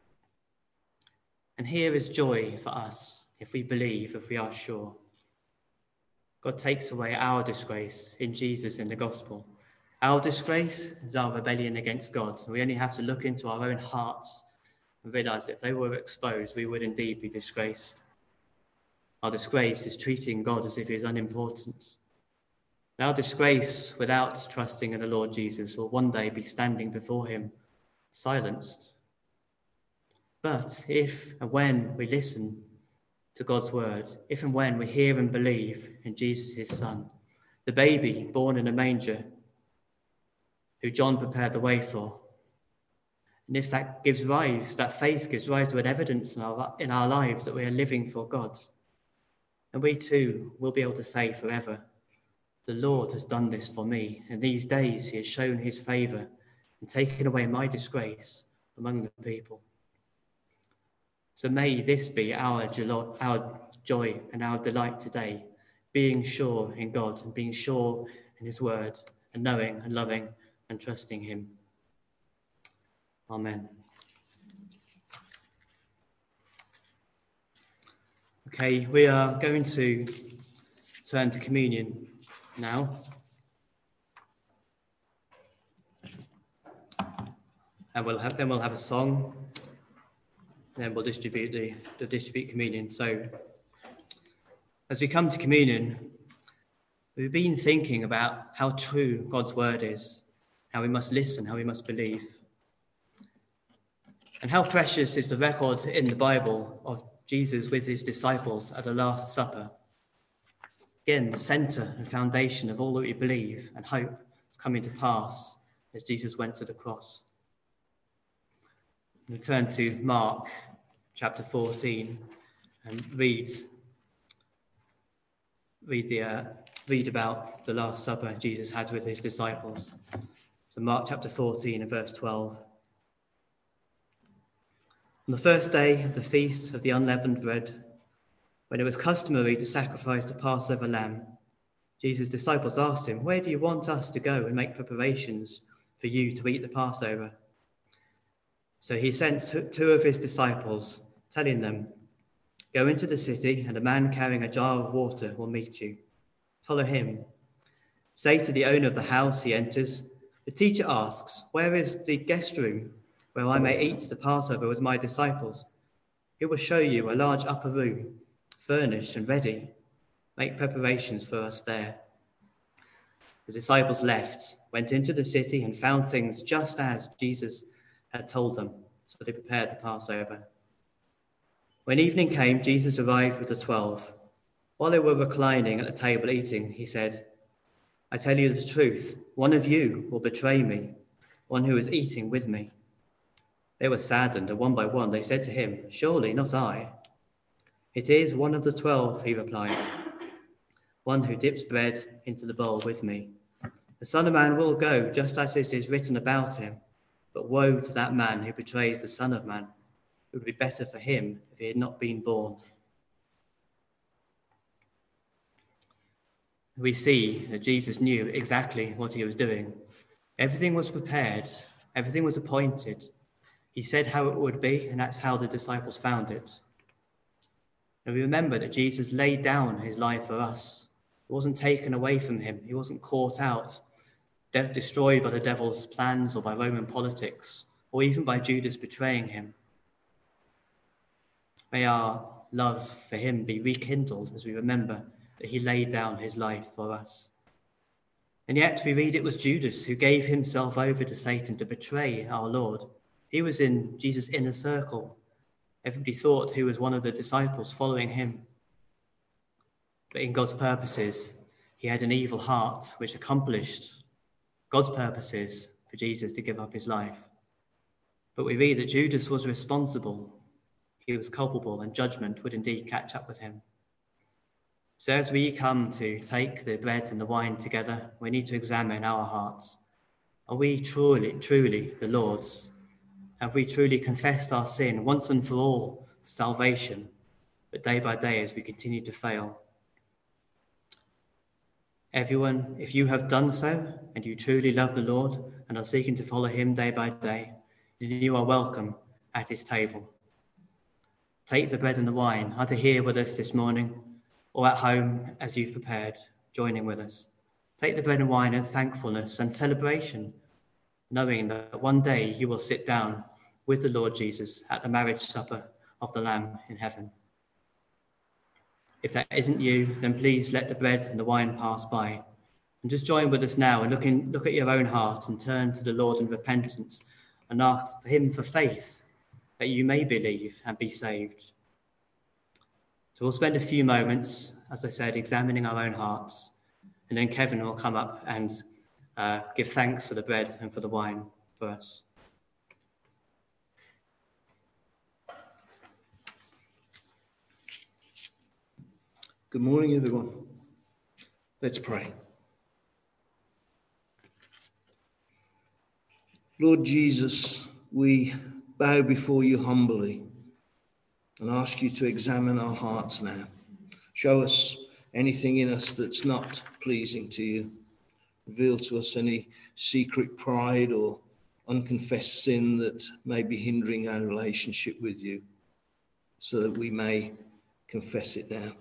And here is joy for us if we believe, if we are sure. God takes away our disgrace in Jesus in the gospel. Our disgrace is our rebellion against God. So we only have to look into our own hearts and realize that if they were exposed, we would indeed be disgraced. Our disgrace is treating God as if he is unimportant. And our disgrace without trusting in the Lord Jesus will one day be standing before him, silenced. But if and when we listen to God's word, if and when we hear and believe in Jesus, his son, the baby born in a manger, who John prepared the way for, and if that faith gives rise to an evidence in our lives that we are living for God, and we too will be able to say forever, The Lord has done this for me. In these days he has shown his favour and taken away my disgrace among the people. So may this be our joy and our delight today, being sure in God and being sure in his word and knowing and loving and trusting him. Amen. Okay, we are going to turn to communion now. And we'll have a song, and then we'll distribute distribute communion. So as we come to communion, we've been thinking about how true God's word is, how we must listen, how we must believe. And how precious is the record in the Bible of Jesus with his disciples at the Last Supper. Again, the centre and foundation of all that we believe and hope is coming to pass as Jesus went to the cross. We turn to Mark chapter 14 and read about the Last Supper Jesus had with his disciples. So Mark chapter 14 and verse 12. On the first day of the feast of the unleavened bread, when it was customary to sacrifice the Passover lamb, Jesus' disciples asked him, "Where do you want us to go and make preparations for you to eat the Passover?" So he sent two of his disciples, telling them, "Go into the city, and a man carrying a jar of water will meet you. Follow him. Say to the owner of the house he enters, 'The teacher asks, where is the guest room where I may eat the Passover with my disciples?' He will show you a large upper room, furnished and ready. Make preparations for us there." The disciples left, went into the city, and found things just as Jesus had told them, so they prepared the Passover. When evening came, Jesus arrived with the 12. While they were reclining at the table eating, he said, "I tell you the truth, one of you will betray me, one who is eating with me." They were saddened, and one by one they said to him, "Surely not I." "It is one of the 12, he replied, "one who dips bread into the bowl with me. The Son of Man will go just as it is written about him, but woe to that man who betrays the Son of Man. It would be better for him if he had not been born." We see that Jesus knew exactly what he was doing. Everything was prepared. Everything was appointed. He said how it would be, and that's how the disciples found it. And we remember that Jesus laid down his life for us. It wasn't taken away from him. He wasn't caught out, destroyed by the devil's plans or by Roman politics, or even by Judas betraying him. May our love for him be rekindled as we remember that he laid down his life for us. And yet we read it was Judas who gave himself over to Satan to betray our Lord. He was in Jesus' inner circle. Everybody thought he was one of the disciples following him. But in God's purposes, he had an evil heart which accomplished God's purposes for Jesus to give up his life. But we read that Judas was responsible. He was culpable, and judgment would indeed catch up with him. So as we come to take the bread and the wine together, we need to examine our hearts. Are we truly the Lord's? Have we truly confessed our sin once and for all for salvation, but day by day as we continue to fail? Everyone, if you have done so and you truly love the Lord and are seeking to follow him day by day, then you are welcome at his table. Take the bread and the wine, either here with us this morning or at home as you've prepared, joining with us. Take the bread and wine in thankfulness and celebration, knowing that one day you will sit down with the Lord Jesus at the marriage supper of the Lamb in heaven. If that isn't you, then please let the bread and the wine pass by. And just join with us now and look at your own heart and turn to the Lord in repentance and ask for him for faith that you may believe and be saved. So we'll spend a few moments, as I said, examining our own hearts. And then Kevin will come up and give thanks for the bread and for the wine for us. Good morning, everyone. Let's pray. Lord Jesus, we bow before you humbly and ask you to examine our hearts now. Show us anything in us that's not pleasing to you. Reveal to us any secret pride or unconfessed sin that may be hindering our relationship with you, so that we may confess it now.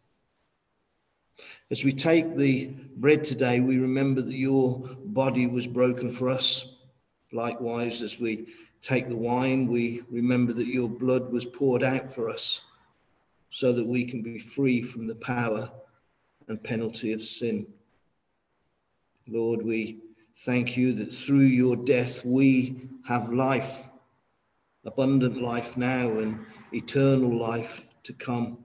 As we take the bread today, we remember that your body was broken for us. Likewise, as we take the wine, we remember that your blood was poured out for us, so that we can be free from the power and penalty of sin. Lord, we thank you that through your death we have life, abundant life now and eternal life to come.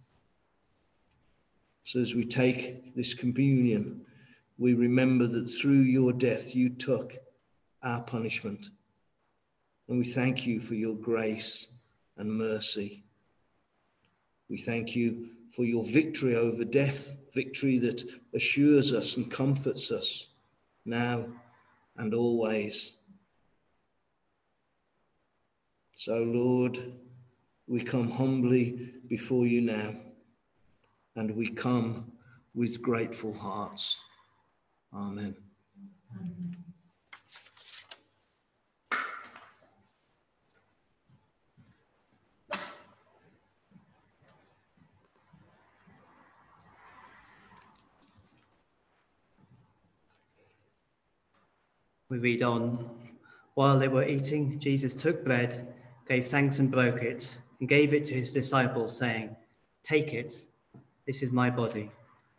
So as we take this communion, we remember that through your death you took our punishment. And we thank you for your grace and mercy. We thank you for your victory over death, victory that assures us and comforts us now and always. So, Lord, we come humbly before you now, and we come with grateful hearts. Amen. We read on. While they were eating, Jesus took bread, gave thanks and broke it, and gave it to his disciples, saying, "Take it, this is my body."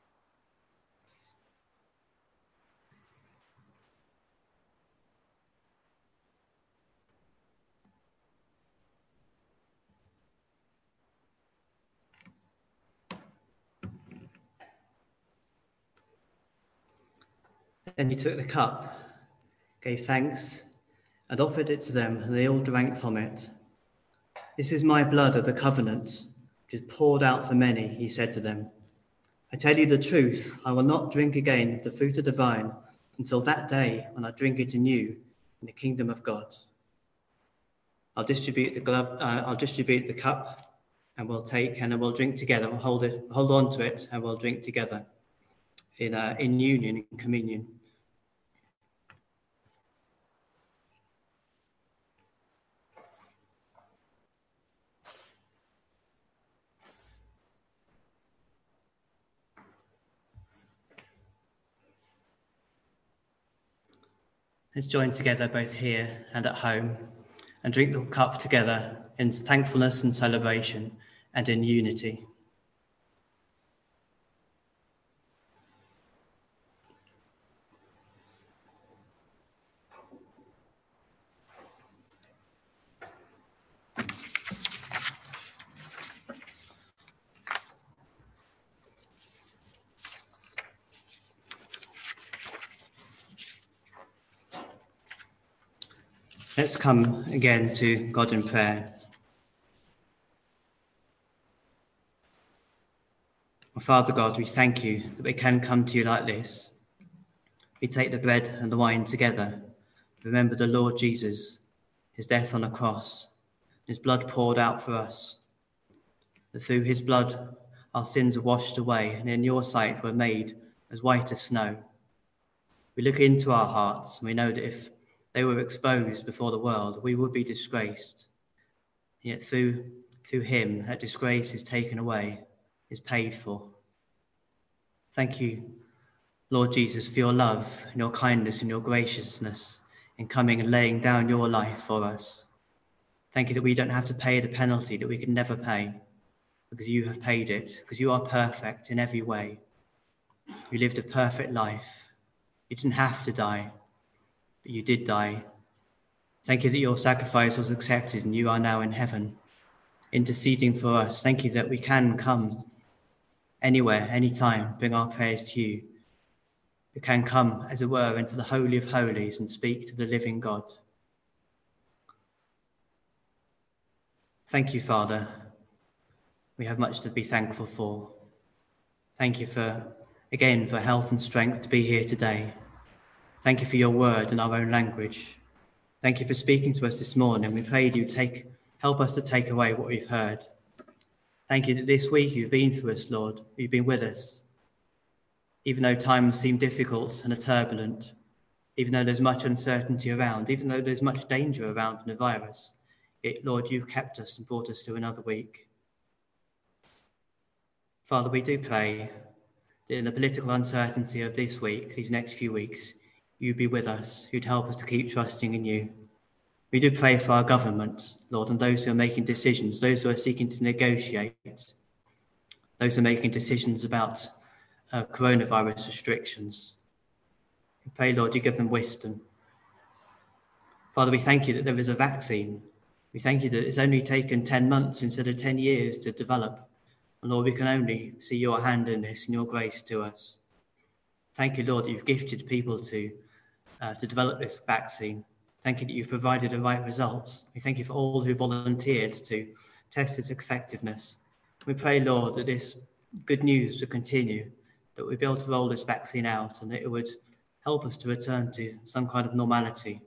Then he took the cup, gave thanks, and offered it to them, and they all drank from it. "This is my blood of the covenant, which is poured out for many," he said to them. "I tell you the truth, I will not drink again of the fruit of the vine until that day when I drink it anew in the kingdom of God." I'll distribute the cup, and we'll take and we'll drink together. We'll hold on to it, and we'll drink together in union, in communion. Let's join together both here and at home and drink the cup together in thankfulness and celebration and in unity. Let's come again to God in prayer. Father God, we thank you that we can come to you like this. We take the bread and the wine together. Remember the Lord Jesus, his death on the cross, his blood poured out for us. That through his blood our sins are washed away, and in your sight we're made as white as snow. We look into our hearts, and we know that if they were exposed before the world, we would be disgraced. Yet through him, that disgrace is taken away, is paid for. Thank you, Lord Jesus, for your love and your kindness and your graciousness in coming and laying down your life for us. Thank you that we don't have to pay the penalty that we could never pay, because you have paid it, because you are perfect in every way. You lived a perfect life. You didn't have to die, but you did die. Thank you that your sacrifice was accepted and you are now in heaven, interceding for us. Thank you that we can come anywhere, anytime, bring our prayers to you. We can come, as it were, into the Holy of Holies and speak to the living God. Thank you, Father. We have much to be thankful for. Thank you for health and strength to be here today. Thank you for your word in our own language. Thank you for speaking to us this morning. We pray you help us to take away what we've heard. Thank you that this week you've been through us, Lord. You've been with us. Even though times seem difficult and are turbulent, even though there's much uncertainty around, even though there's much danger around from the virus, yet, Lord, you've kept us and brought us through another week. Father, we do pray that in the political uncertainty of this week, these next few weeks, you'd be with us, you'd help us to keep trusting in you. We do pray for our government, Lord, and those who are making decisions, those who are seeking to negotiate, those who are making decisions about coronavirus restrictions. We pray, Lord, you give them wisdom. Father, we thank you that there is a vaccine. We thank you that it's only taken 10 months instead of 10 years to develop. And Lord, we can only see your hand in this and your grace to us. Thank you, Lord, that you've gifted people to develop this vaccine. Thank you that you've provided the right results. We thank you for all who volunteered to test its effectiveness. We pray, Lord, that this good news will continue, that we'll be able to roll this vaccine out and that it would help us to return to some kind of normality.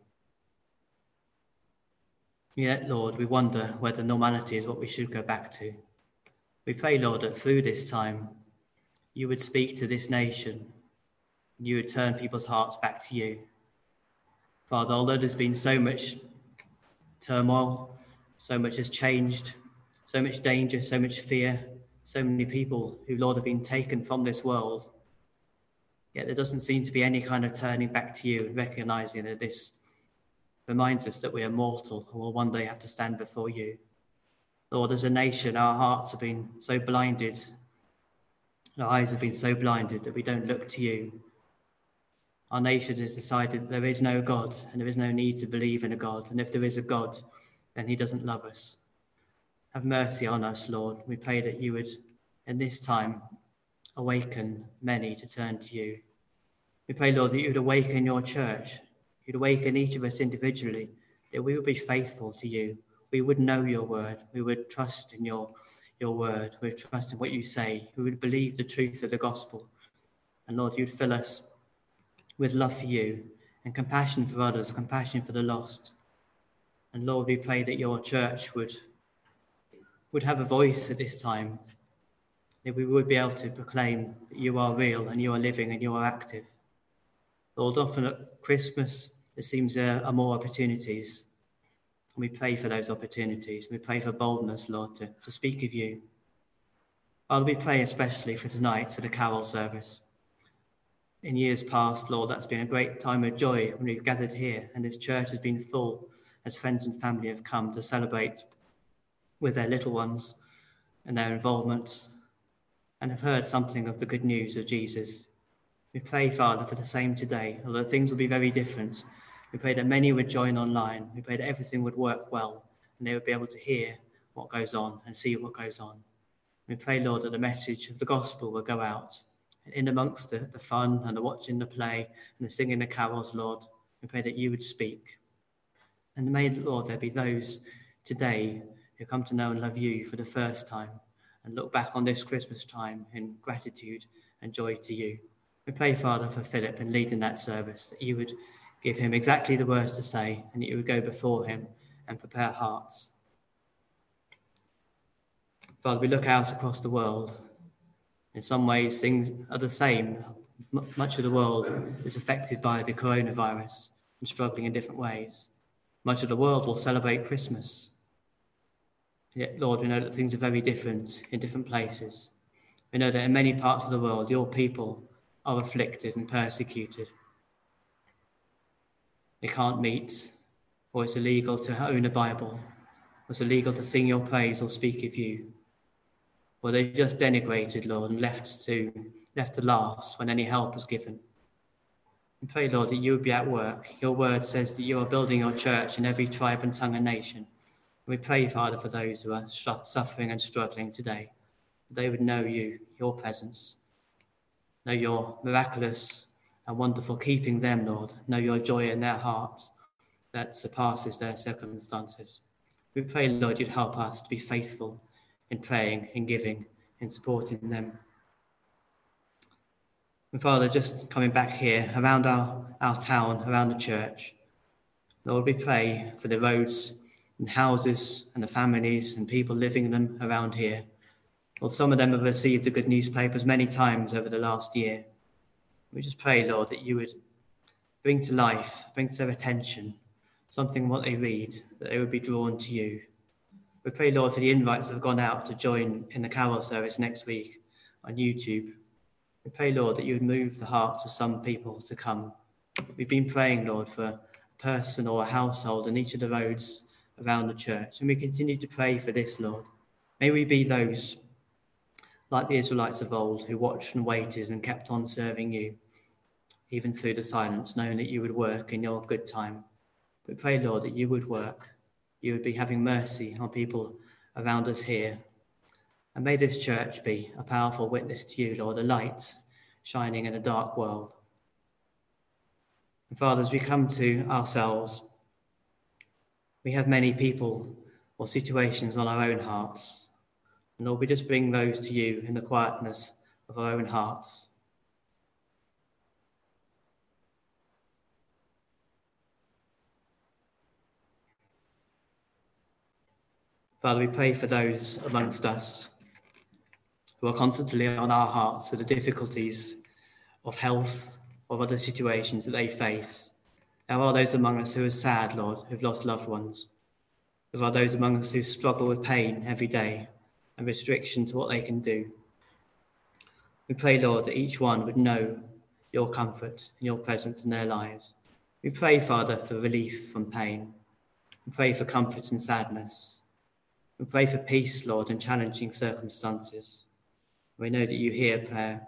Yet, Lord, we wonder whether normality is what we should go back to. We pray, Lord, that through this time, you would speak to this nation and you would turn people's hearts back to you. Father, although there's been so much turmoil, so much has changed, so much danger, so much fear, so many people who, Lord, have been taken from this world, yet there doesn't seem to be any kind of turning back to you and recognizing that this reminds us that we are mortal and will one day have to stand before you. Lord, as a nation, our hearts have been so blinded, our eyes have been so blinded that we don't look to you. Our nation has decided that there is no God and there is no need to believe in a God. And if there is a God, then he doesn't love us. Have mercy on us, Lord. We pray that you would, in this time, awaken many to turn to you. We pray, Lord, that you would awaken your church. You'd awaken each of us individually, that we would be faithful to you. We would know your word. We would trust in your word. We would trust in what you say. We would believe the truth of the gospel. And Lord, you'd fill us with love for you and compassion for others, compassion for the lost. And Lord, we pray that your church would have a voice at this time, that we would be able to proclaim that you are real and you are living and you are active. Lord, often at Christmas, there seems are more opportunities. And we pray for those opportunities. We pray for boldness, Lord, to speak of you. Father, we pray especially for tonight, for the carol service. In years past, Lord, that's been a great time of joy when we've gathered here and this church has been full as friends and family have come to celebrate with their little ones and their involvement and have heard something of the good news of Jesus. We pray, Father, for the same today, although things will be very different. We pray that many would join online. We pray that everything would work well and they would be able to hear what goes on and see what goes on. We pray, Lord, that the message of the gospel will go out. And in amongst the fun and the watching the play and the singing the carols, Lord, we pray that you would speak. And may, Lord, there be those today who come to know and love you for the first time and look back on this Christmas time in gratitude and joy to you. We pray, Father, for Philip and leading that service, that you would give him exactly the words to say and that you would go before him and prepare hearts. Father, we look out across the world. In some ways, things are the same. Much of the world is affected by the coronavirus and struggling in different ways. Much of the world will celebrate Christmas. Yet, Lord, we know that things are very different in different places. We know that in many parts of the world, your people are afflicted and persecuted. They can't meet, or it's illegal to own a Bible, or it's illegal to sing your praise or speak of you. Or they're just denigrated, Lord, and left to last when any help is given. We pray, Lord, that you would be at work. Your word says that you are building your church in every tribe and tongue and nation. And we pray, Father, for those who are suffering and struggling today, that they would know you, your presence, know your miraculous and wonderful keeping them, Lord, know your joy in their hearts that surpasses their circumstances. We pray, Lord, you'd help us to be faithful in praying, in giving, in supporting them. And Father, just coming back here, around our town, around the church, Lord, we pray for the roads and houses and the families and people living in them around here. Lord, some of them have received the good newspapers many times over the last year. We just pray, Lord, that you would bring to life, bring to their attention something what they read, that they would be drawn to you. We pray, Lord, for the invites that have gone out to join in the carol service next week on YouTube. We pray, Lord, that you would move the hearts of some people to come. We've been praying, Lord, for a person or a household on each of the roads around the church, and we continue to pray for this, Lord. May we be those, like the Israelites of old, who watched and waited and kept on serving you, even through the silence, knowing that you would work in your good time. We pray, Lord, that you would work. You would be having mercy on people around us here. And may this church be a powerful witness to you, Lord, a light shining in a dark world. And Father, as we come to ourselves, we have many people or situations on our own hearts. And Lord, we just bring those to you in the quietness of our own hearts. Father, we pray for those amongst us who are constantly on our hearts with the difficulties of health or other situations that they face. There are those among us who are sad, Lord, who've lost loved ones. There are those among us who struggle with pain every day and restriction to what they can do. We pray, Lord, that each one would know your comfort and your presence in their lives. We pray, Father, for relief from pain. We pray for comfort in sadness. We pray for peace, Lord, in challenging circumstances. We know that you hear prayer.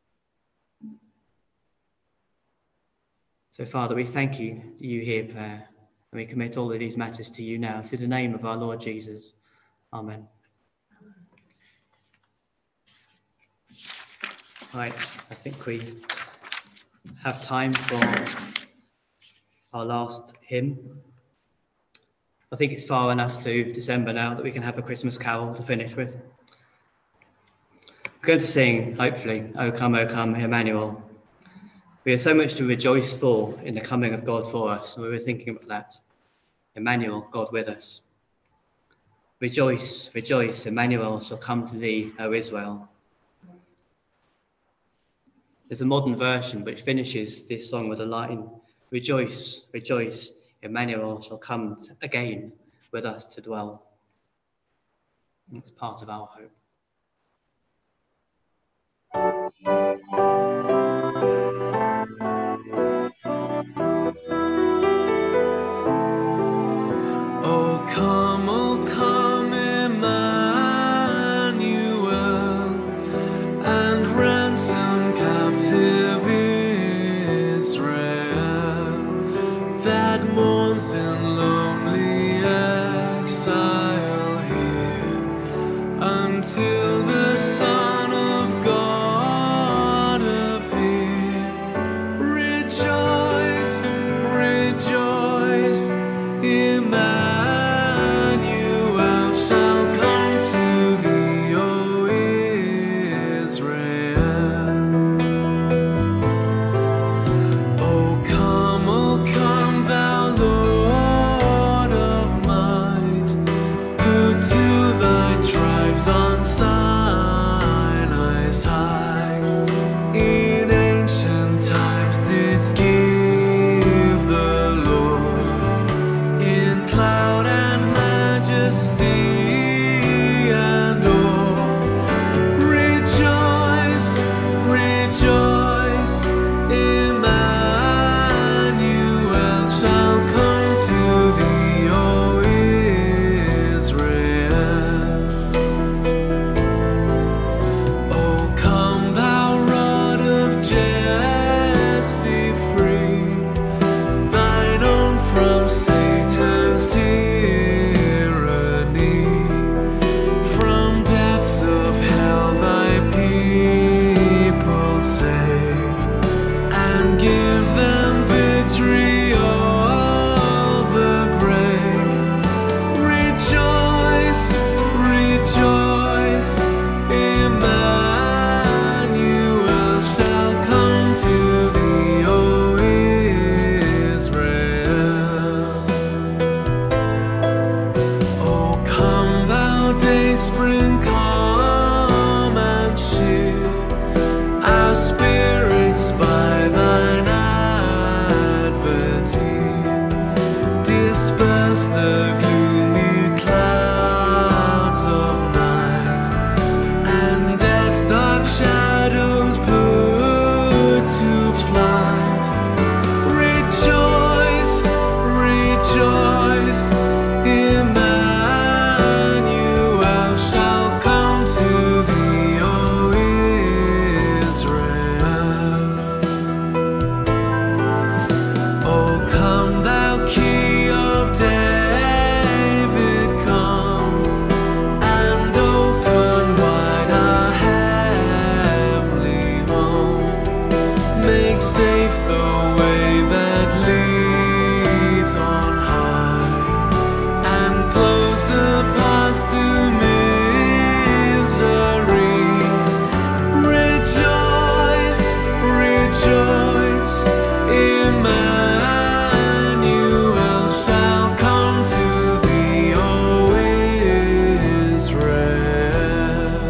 So, Father, we thank you that you hear prayer, and we commit all of these matters to you now, through the name of our Lord Jesus. Amen. Right, I think we have time for our last hymn. I think it's far enough to December now that we can have a Christmas carol to finish with. We're going to sing, hopefully, O Come, Emmanuel. We have so much to rejoice for in the coming of God for us, and we were thinking about that. Emmanuel, God with us. Rejoice, rejoice, Emmanuel shall come to thee, O Israel. There's a modern version which finishes this song with a line, rejoice, rejoice, Emmanuel shall come again with us to dwell. It's part of our hope. Oh come, Emmanuel, and ransom captive Israel that mourns in lonely exile here, until the Son of God appear. Rejoice, rejoice, Emmanuel shall come to thee, O Israel. O come, thou Lord of might, who to thy tribes on Sinai's high in ancient times didst give the Lord in cloud and majesty and awe. Rejoice, rejoice, Emmanuel shall come to thee, O Israel. Rejoice, bring calm and cheer our spirits by thine advent here. Disperse the gloomy clouds of night, and death's dark shadows put to flight. Rejoice, rejoice, Emmanuel shall come to thee, O Israel. O come, thou Key of David, come and open wide our heavenly home. Make safe the way that leads on high, and close the paths to misery. Rejoice, rejoice, Emmanuel shall come to thee, O Israel.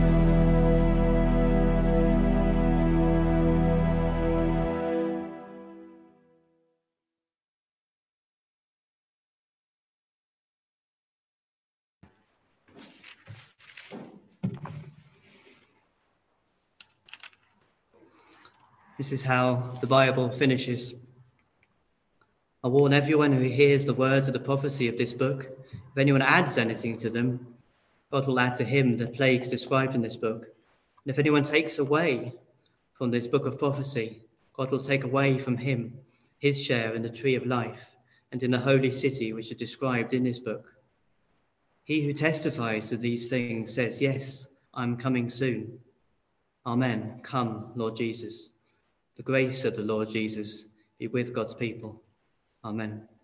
This is how the Bible finishes. I warn everyone who hears the words of the prophecy of this book, if anyone adds anything to them, God will add to him the plagues described in this book. And if anyone takes away from this book of prophecy, God will take away from him his share in the tree of life and in the holy city which are described in this book. He who testifies to these things says, yes, I'm coming soon. Amen. Come, Lord Jesus. The grace of the Lord Jesus be with God's people. Amen.